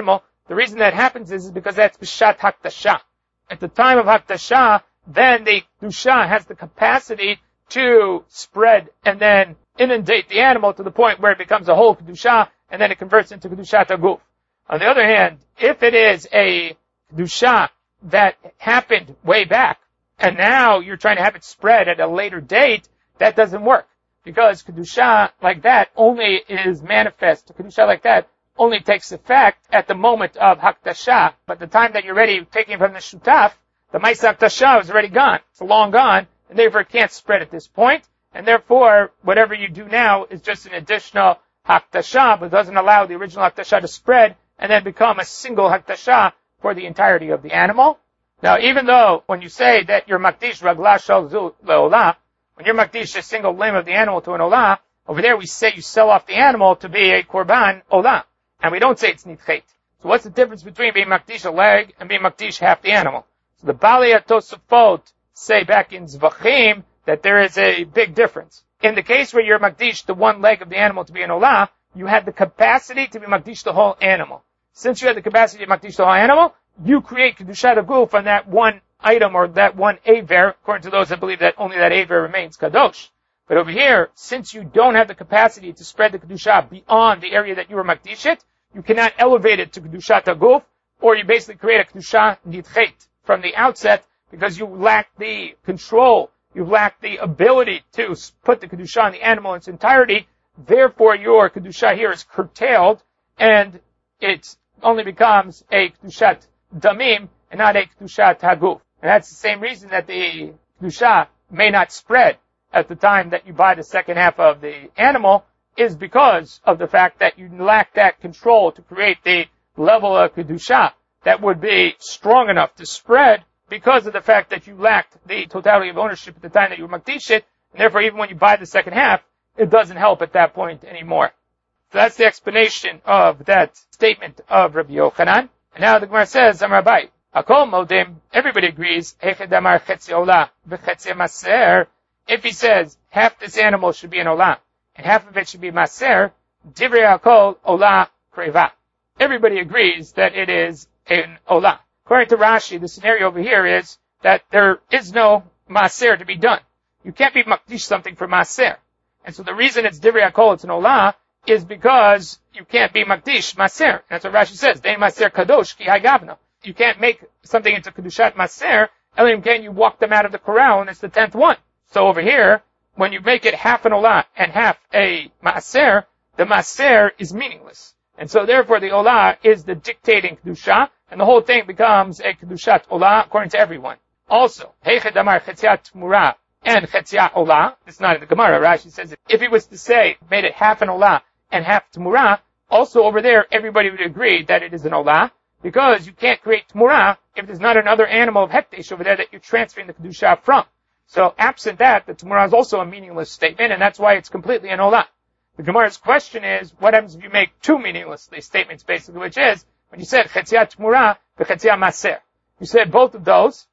The reason that happens is because that's B'shat Haktasha. At the time of Haktasha, then the Kedusha has the capacity to spread and then inundate the animal to the point where it becomes a whole Kedusha, and then it converts into Kedushat HaGuf. On the other hand, if it is a Kedusha that happened way back, and now you're trying to have it spread at a later date, that doesn't work. Because Kedusha like that only is manifest. Kedusha like that only takes effect at the moment of Haktasha. But the time that you're ready taking from the Shutaf, the Ma'aseh Haktasha is already gone. It's long gone, and therefore it can't spread at this point. And therefore, whatever you do now is just an additional Haktasha, but doesn't allow the original Haktasha to spread and then become a single Haktasha for the entirety of the animal. Now, even though when you say that you're Makdish Ragla Shal Zu Le'olah, when you're Makdish a single limb of the animal to an Olah, over there we say you sell off the animal to be a Korban Olah. And we don't say it's Nitchet. So what's the difference between being Makdish a leg and being Makdish half the animal? So the Bali Tosafot say back in Zvachim that there is a big difference. In the case where you're Makdish the one leg of the animal to be an Olah, you had the capacity to be Makdish the whole animal. Since you had the capacity to be Makdish the whole animal, you create Kedushat HaGuf on that one item or that one Aver, according to those that believe that only that Aver remains Kadosh. But over here, since you don't have the capacity to spread the Kedusha beyond the area that you were Makdish it, you cannot elevate it to Kedushat HaGuf, or you basically create a Kedusha Nidchet from the outset because you lack the control, you lack the ability to put the Kedusha on the animal in its entirety. Therefore, your Kedusha here is curtailed, and it only becomes a Kedushat Damim and not a Kedushat HaGuf. And that's the same reason that the Kedusha may not spread at the time that you buy the second half of the animal, is because of the fact that you lack that control to create the level of Kedusha that would be strong enough to spread because of the fact that you lacked the totality of ownership at the time that you were Makdish it, and therefore even when you buy the second half, it doesn't help at that point anymore. So that's the explanation of that statement of Rabbi Yochanan. And now the Gemara says, Amar Abai, Akol Modim, everybody agrees, Echad Amar Chetzi Olah, V'Chetzi Maser. If he says half this animal should be an Olah, and half of it should be Maser, Divrei Akol Olah Kreva. Everybody agrees that it is an Olah. According to Rashi, the scenario over here is that there is no Maser to be done. You can't be Makdish something for Maser. And so the reason it's Divrei Akol, it's an Olah, is because you can't be Makdish Maser. That's what Rashi says. Dein Maser Kadosh Ki Hagavna. You can't make something into Kedushat Maser, Elim can you walk them out of the corral, and it's the 10th one. So over here, when you make it half an Olah and half a Maser, the Maser is meaningless. And so therefore the Olah is the dictating Kedusha, and the whole thing becomes a Kedushat Olah according to everyone. Also, Heichad Amar Chetziat Tmura and Chetziat Olah, it's not in the Gemara, Rashi says if he was to say, made it half an Olah and half Tmura, also over there everybody would agree that it is an Olah, because you can't create Tmura if there's not another animal of Hekdesh over there that you're transferring the Kedusha from. So absent that, the Tmura is also a meaningless statement, and that's why it's completely an Olah. The Gemara's question is, what happens if you make two meaningless statements, basically, which is, when you said Chetziat Tmura, Chetziat Maser. You said both of those,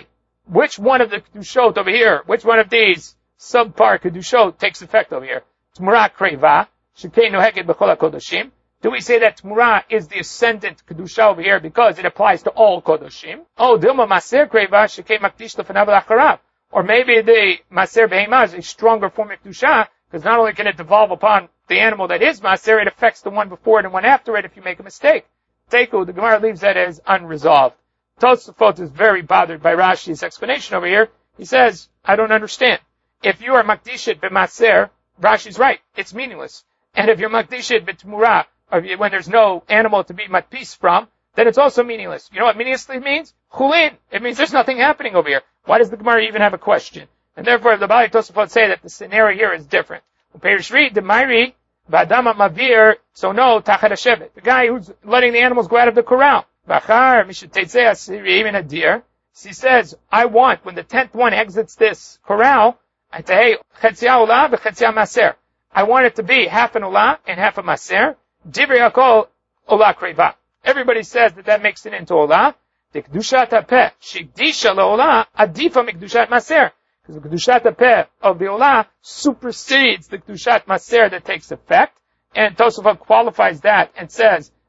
which one of the Kedushot over here, which one of these subpar Kedushot takes effect over here? Tmura Kreva, Shekei Noheket B'chol HaKodoshim. Do we say that Tmura is the ascendant Kedusha over here because it applies to all Kodoshim? Oh, Dilma Maser Kreva, Shekei Makdish Lefanav L'Acharav. Or maybe the Maser Behemah is a stronger form of Kedusha, because not only can it devolve upon the animal that is Maser, it affects the one before it and one after it if you make a mistake. Teku, the Gemara leaves that as unresolved. Tosafot is very bothered by Rashi's explanation over here. He says, I don't understand. If you are Makdishit B'Maser, Rashi's right, it's meaningless. And if you're Makdishit B'Tmura, or when there's no animal to be matpis from, then it's also meaningless. You know what meaninglessly means? Chulin. It means there's nothing happening over here. Why does the Gemara even have a question? And therefore, the Bali Tosafot say that the scenario here is different. Perishri, the Mairi, Badama Mavir, so no, Tachad Hashevet. The guy who's letting the animals go out of the corral. Bachar, Mishatetzeh Asiri, even a deer. He says, I want, when the 10th one exits this corral, I say, hey, Chetzia Olah, V'Chetzia Maser. I want it to be half an Olah and half a Maser. Divrei Akol Olah Kreva. Everybody says that makes it into Olah. The Kedushat HaPeh, Shigdisha LeOlah, Adifa Mikdushat Maser. Because the Kedushat HaPeh of the Olah supersedes the Kedushat Maser that takes effect. And Tosafot qualifies that and says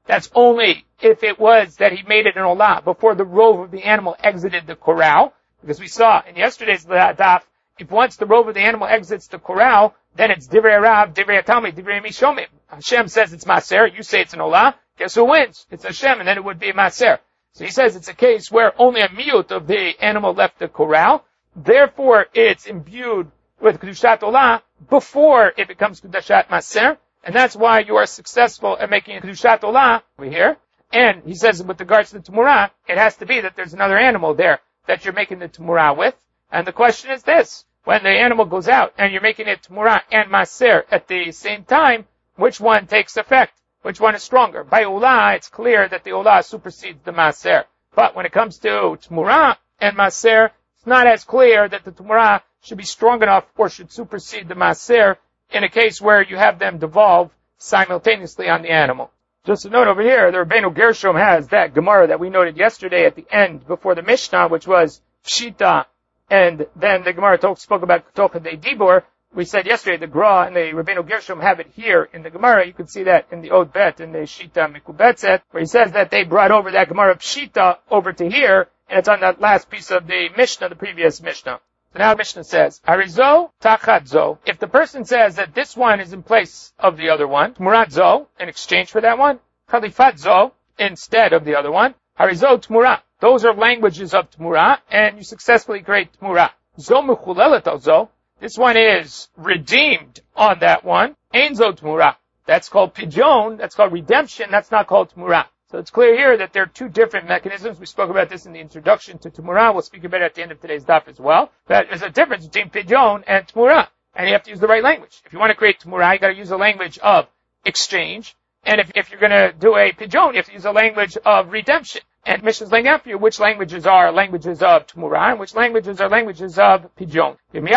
That's only if it was that he made it an olah before the rove of the animal exited the corral. Because we saw in yesterday's daf, if once the rove of the animal exits the corral, then it's divrei Rav, divrei Talmid, divrei Mishomim. Hashem says it's maser, you say it's an olah, guess who wins? It's Hashem, and then it would be a maser. So he says it's a case where only a miyut of the animal left the corral, therefore it's imbued with kedushat olah before it becomes kedushat maser, and that's why you are successful at making a kedushat olah over here. And he says with regards to the tumurah, it has to be that there's another animal there that you're making the tumurah with. And the question is this: when the animal goes out and you're making it tumurah and maser at the same time, which one takes effect? Which one is stronger? By olah, it's clear that the olah supersedes the maser. But when it comes to tumurah and maser, it's not as clear that the tumurah should be strong enough or should supersede the maser in a case where you have them devolve simultaneously on the animal. Just a note over here, the Rabbeinu Gershom has that Gemara that we noted yesterday at the end before the Mishnah, which was Pshita, and then the Gemara spoke about Tocha de Dibur. We said yesterday the Gra and the Rabbeinu Gershom have it here in the Gemara. You can see that in the Od Bet in the Shita Mikubetzet, where he says that they brought over that Gemara Pshita over to here, and it's on that last piece of the Mishnah, the previous Mishnah. So now the Mishnah says, Harizo tachat zo. If the person says that this one is in place of the other one, Tmurat zo, in exchange for that one, Khalifat zo, instead of the other one, Harizo tmura. Those are languages of tmura, and you successfully create tmura. Zo mechulelet zo. This one is redeemed on that one. Ein zo tmura. That's called pidyon. That's called redemption. That's not called tmura. So it's clear here that there are two different mechanisms. We spoke about this in the introduction to Tumurah. We'll speak about it at the end of today's daf as well. But there's a difference between Pidyon and Tumurah. And you have to use the right language. If you want to create Tumurah, you got to use a language of exchange. And if you're going to do a Pidyon, you have to use a language of redemption. And Mishnah's laying out for you which languages are languages of Tumurah and which languages are languages of Pidyon.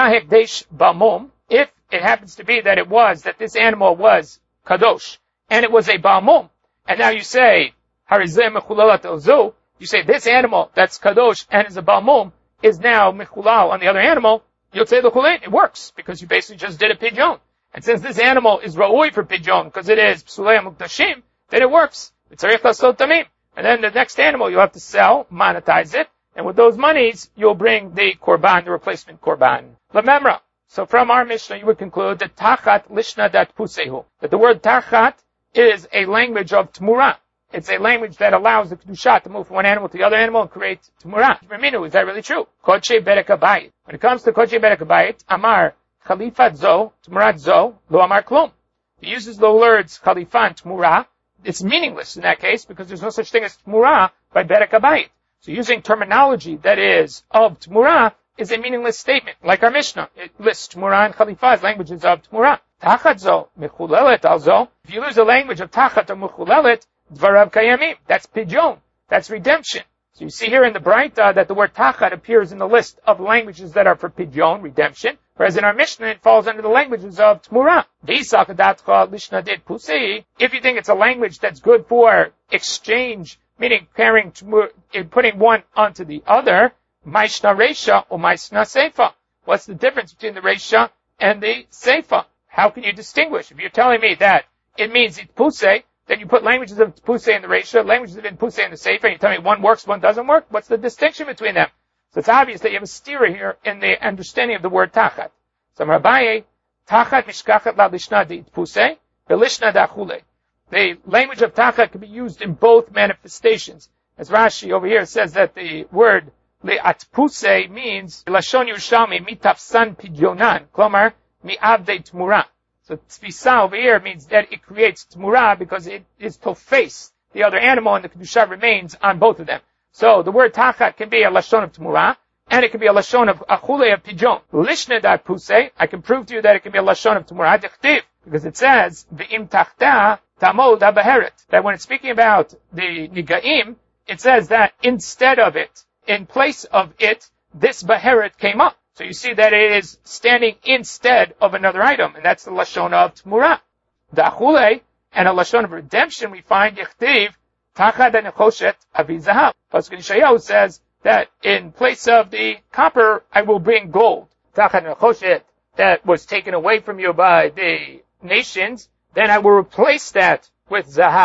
If it happens to be that this animal was Kadosh, and it was a Ba'amum, and now you say, you say this animal that's kadosh and is a balmum is now mechulal on the other animal, you'll say the chulin. It works because you basically just did a pidyon. And since this animal is ra'ui for pidyon because it is psulei mukdashim, then it works. It's tzarich lasot tamim. And then the next animal you'll have to sell, monetize it, and with those monies you'll bring the korban, the replacement korban. Lamemra. So from our Mishnah you would conclude that tachat lishna dat pusehu, that the word tachat is a language of tmurah. It's a language that allows the kedusha to move from one animal to the other animal and create tumurah. Reminu, is that really true? Kodshe berek habayit. When it comes to kodshe berek habayit, amar khalifat zo, tumurat zo, lo amar klum. He uses the words khalifa and tumurah. It's meaningless in that case because there's no such thing as tumurah by berek habayit. So using terminology that is of tumurah is a meaningless statement. Like our Mishnah, it lists tumurah and khalifa as languages of tumurah. Tachat zo, mechulelet al zo. If you lose the language of tachat or mechulelet, dvarav kayamim. That's pidyon. That's redemption. So you see here in the Braita that the word tachat appears in the list of languages that are for pidyon, redemption, whereas in our Mishnah it falls under the languages of tmurah. If you think it's a language that's good for exchange, meaning putting one onto the other, maishna reisha or maishna seifa. What's the difference between the reisha and the seifa? How can you distinguish? If you're telling me that it means itpuse, then you put languages of itpuse in the reisha, languages of itpuse in the seifa, and you tell me one works, one doesn't work. What's the distinction between them? So it's obvious that you have a stira here in the understanding of the word tachat. So Rabbaye, tachat mishkachat la lishna de itpuse, belishna da chule. The language of tachat can be used in both manifestations. As Rashi over here says that the word le'atpuse means lashon Yerushalmi mitafsan pidyonan, klomar mi'avdei tmura. So tfisa over here means that it creates tmura because it is to face the other animal and the kedusha remains on both of them. So the word tachat can be a lashon of tmura and it can be a lashon of achule of pidyon. Lishne dat puse, I can prove to you that it can be a lashon of tmura dechtiv because it says v'im tachta tamod habeheret, that when it's speaking about the nigaim, it says that instead of it, in place of it, this beheret came up. So you see that it is standing instead of another item, and that's the lashon of tmura. The achule and a lashon of redemption we find yechtiv tachad nechoshet avi zahav. Pasuk Yeshayahu says that in place of the copper, I will bring gold. Tachad nechoshet that was taken away from you by the nations, then I will replace that with zahav.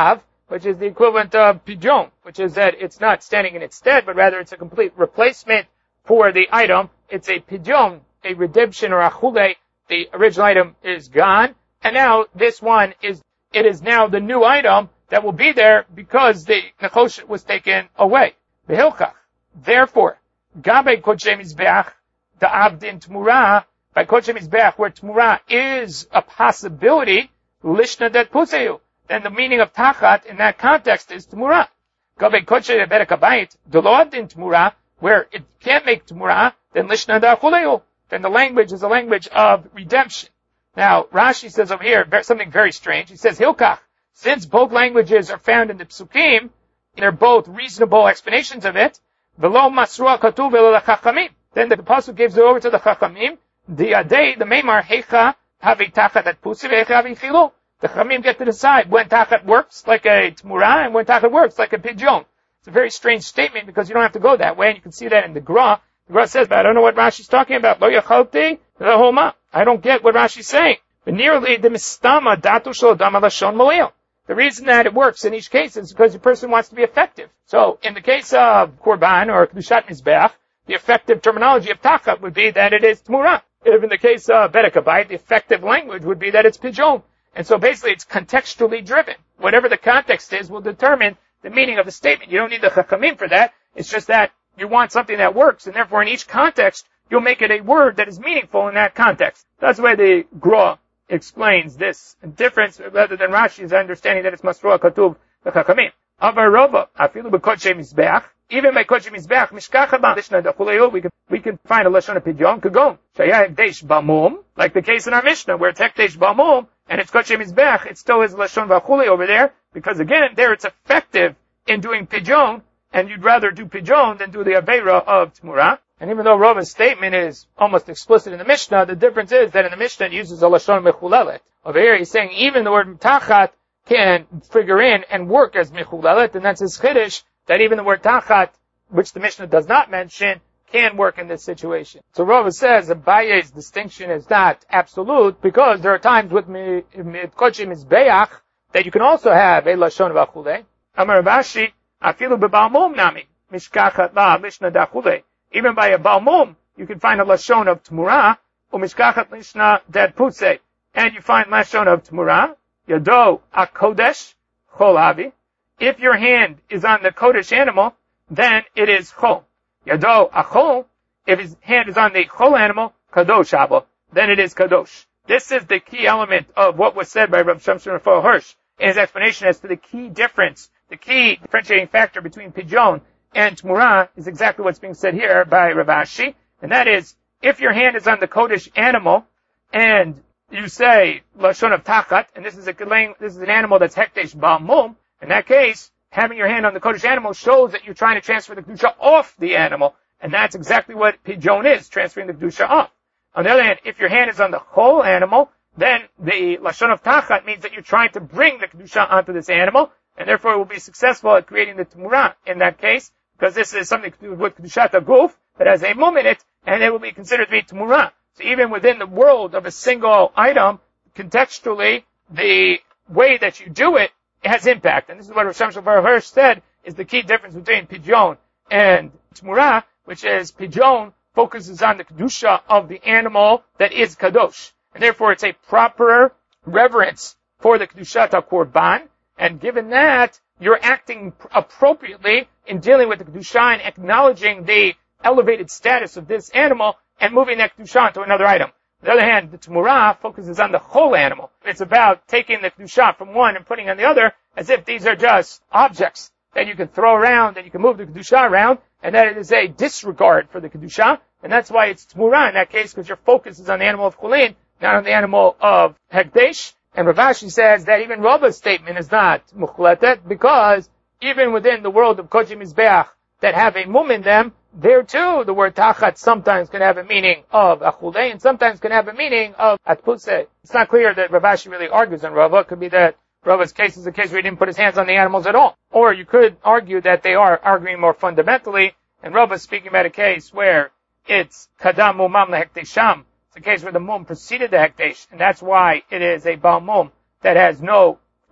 which is the equivalent of pidyon, which is that it's not standing in its stead, but rather it's a complete replacement for the item. It's a pidyon, a redemption or a chule. The original item is gone, and now this one it is now the new item that will be there because the nechoshet was taken away. Behilchach. Therefore, gabe kodshe mizbeach da'avdin tmura, by kodshe mizbeach, where tmura is a possibility, lishna det puseyu, then the meaning of tachat in that context is tmura. Gabe kodshe berek habayit delo'avdin tmura, where it can't make tmura, then lishna da chuleyu, then the language is a language of redemption. Now, Rashi says over here something very strange. He says, Hilkach, since both languages are found in the Psukim, they're both reasonable explanations of it, V'lo masrua katuv v'lo l'chachamim. Then the Pasuk gives it over to the Chachamim, the Meimar, Heicha, havi tachat at pusi, v'hecha havi chilu. The Chachamim get to decide when tachat works like a tmura and when tachat works like a pidyon. It's a very strange statement because you don't have to go that way, and you can see that in the Gra. The Gra says, but I don't know what Rashi's talking about. Lo yachalti v'homa. I don't get what Rashi's saying. But nearly the mistama datu shel dama lashon moel. The reason that it works in each case is because the person wants to be effective. So in the case of Korban or Kedushat Mizbeach, the effective terminology of Tachat would be that it is Tmura. If in the case of Berek Habayit, the effective language would be that it's Pidyon. And so basically it's contextually driven. Whatever the context is will determine the meaning of the statement. You don't need the Chachamim for that. It's just that you want something that works, and therefore in each context, you'll make it a word that is meaningful in that context. That's why the Gra explains this difference rather than Rashi's understanding that it's Masrua Katuv L'Chachamim. Avar Rova, Afilu B'Kodshe Mizbeach, even by Kodshe Mizbeach, Mishkachaba, Lishna D'Chuleyu, we can find a Lashon of Pidyon, Kagon, Shaya Hekdesh Ba'mum, like the case in our Mishnah, where it's Hekdesh Ba'mum, and it's Kodshe Mizbeach, it still is Lashon V'Chule over there, because again, there it's effective in doing Pidyon, and you'd rather do Pidyon than do the Aveira of Tmura. And even though Rava's statement is almost explicit in the Mishnah, the difference is that in the Mishnah it uses a Lashon Mechulelet. Over here he's saying even the word Tachat can figure in and work as Mechulelet, and that's his Chiddush, that even the word Tachat, which the Mishnah does not mention, can work in this situation. So Rava says Abaye's distinction is not absolute, because there are times with Kodshe Mizbeach that you can also have a Lashon V'Chule. Amar Rashi, Afilu B'Balmum Nami, Mishkachat La, Lishna D'Chule. Even by a Balmum, you can find a Lashon of Tmura, or Mishkachat Lishna Dat Putse, and you find Lashon of Tmura, Yado HaKodesh, Chol Avi. If your hand is on the Kodesh animal, then it is Chol. Yado HaChol, if his hand is on the Chol animal, Kadosh Abba, then it is Kadosh. This is the key element of what was said by Rav Shamshon Raphael Hirsch in his explanation as to the key difference, the key differentiating factor between Pidyon and Tmura is exactly what's being said here by Rav Ashi, and that is, if your hand is on the Kodesh animal, and you say Lashon of Tachat, and this is an animal that's Hekdesh Ba'mum, in that case, having your hand on the Kodesh animal shows that you're trying to transfer the Kedusha off the animal, and that's exactly what Pidyon is, transferring the Kedusha off. On the other hand, if your hand is on the whole animal, then the Lashon of Tachat means that you're trying to bring the Kedusha onto this animal, and therefore it will be successful at creating the Tmura in that case, because this is something to do with Kedushat HaGuf that has a mum in it, and it will be considered to be Tmura. So even within the world of a single item, contextually, the way that you do it has impact. And this is what Rav Shamshon Raphael Hirsch said is the key difference between Pidyon and Tmura, which is Pidyon focuses on the Kedusha of the animal that is Kadosh. And therefore it's a proper reverence for the Kedushat HaKorban, and given that, you're acting appropriately in dealing with the Kedusha and acknowledging the elevated status of this animal and moving that Kedusha to another item. On the other hand, the Tmura focuses on the whole animal. It's about taking the Kedusha from one and putting on the other as if these are just objects that you can throw around and you can move the Kedusha around, and that it is a disregard for the Kedusha, and that's why it's Tmura in that case, because your focus is on the animal of Chulin, not on the animal of Hekdesh. And Rav Ashi says that even Rava's statement is not mukhletet, because even within the world of Kodshe Mizbeach that have a mum in them, there too the word tachat sometimes can have a meaning of achulei and sometimes can have a meaning of atpuse. It's not clear that Rav Ashi really argues on Rava. It could be that Rava's case is a case where he didn't put his hands on the animals at all. Or you could argue that they are arguing more fundamentally, and Rava's speaking about a case where it's kadam mumam lehektesham. It's a case where the mum preceded the hekdesh, and that's why it is a Baal mum that has no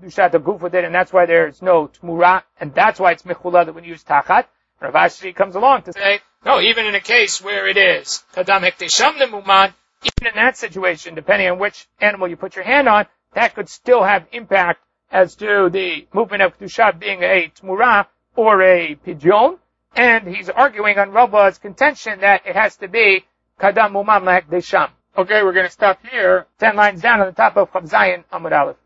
kedushat aguf with it, and that's why there's no tmura, and that's why it's mechula that when you use tachat. Rav Ashi comes along to say, no, even in a case where it is kadam hektesham nemuman, even in that situation, depending on which animal you put your hand on, that could still have impact as to the movement of kedusha being a tmura or a pidyon. And he's arguing on Rabba's contention that it has to be kadam muman lehekdesham. Okay, we're going to stop here. 10 lines down on the top of Chav Zayin Amud Aleph.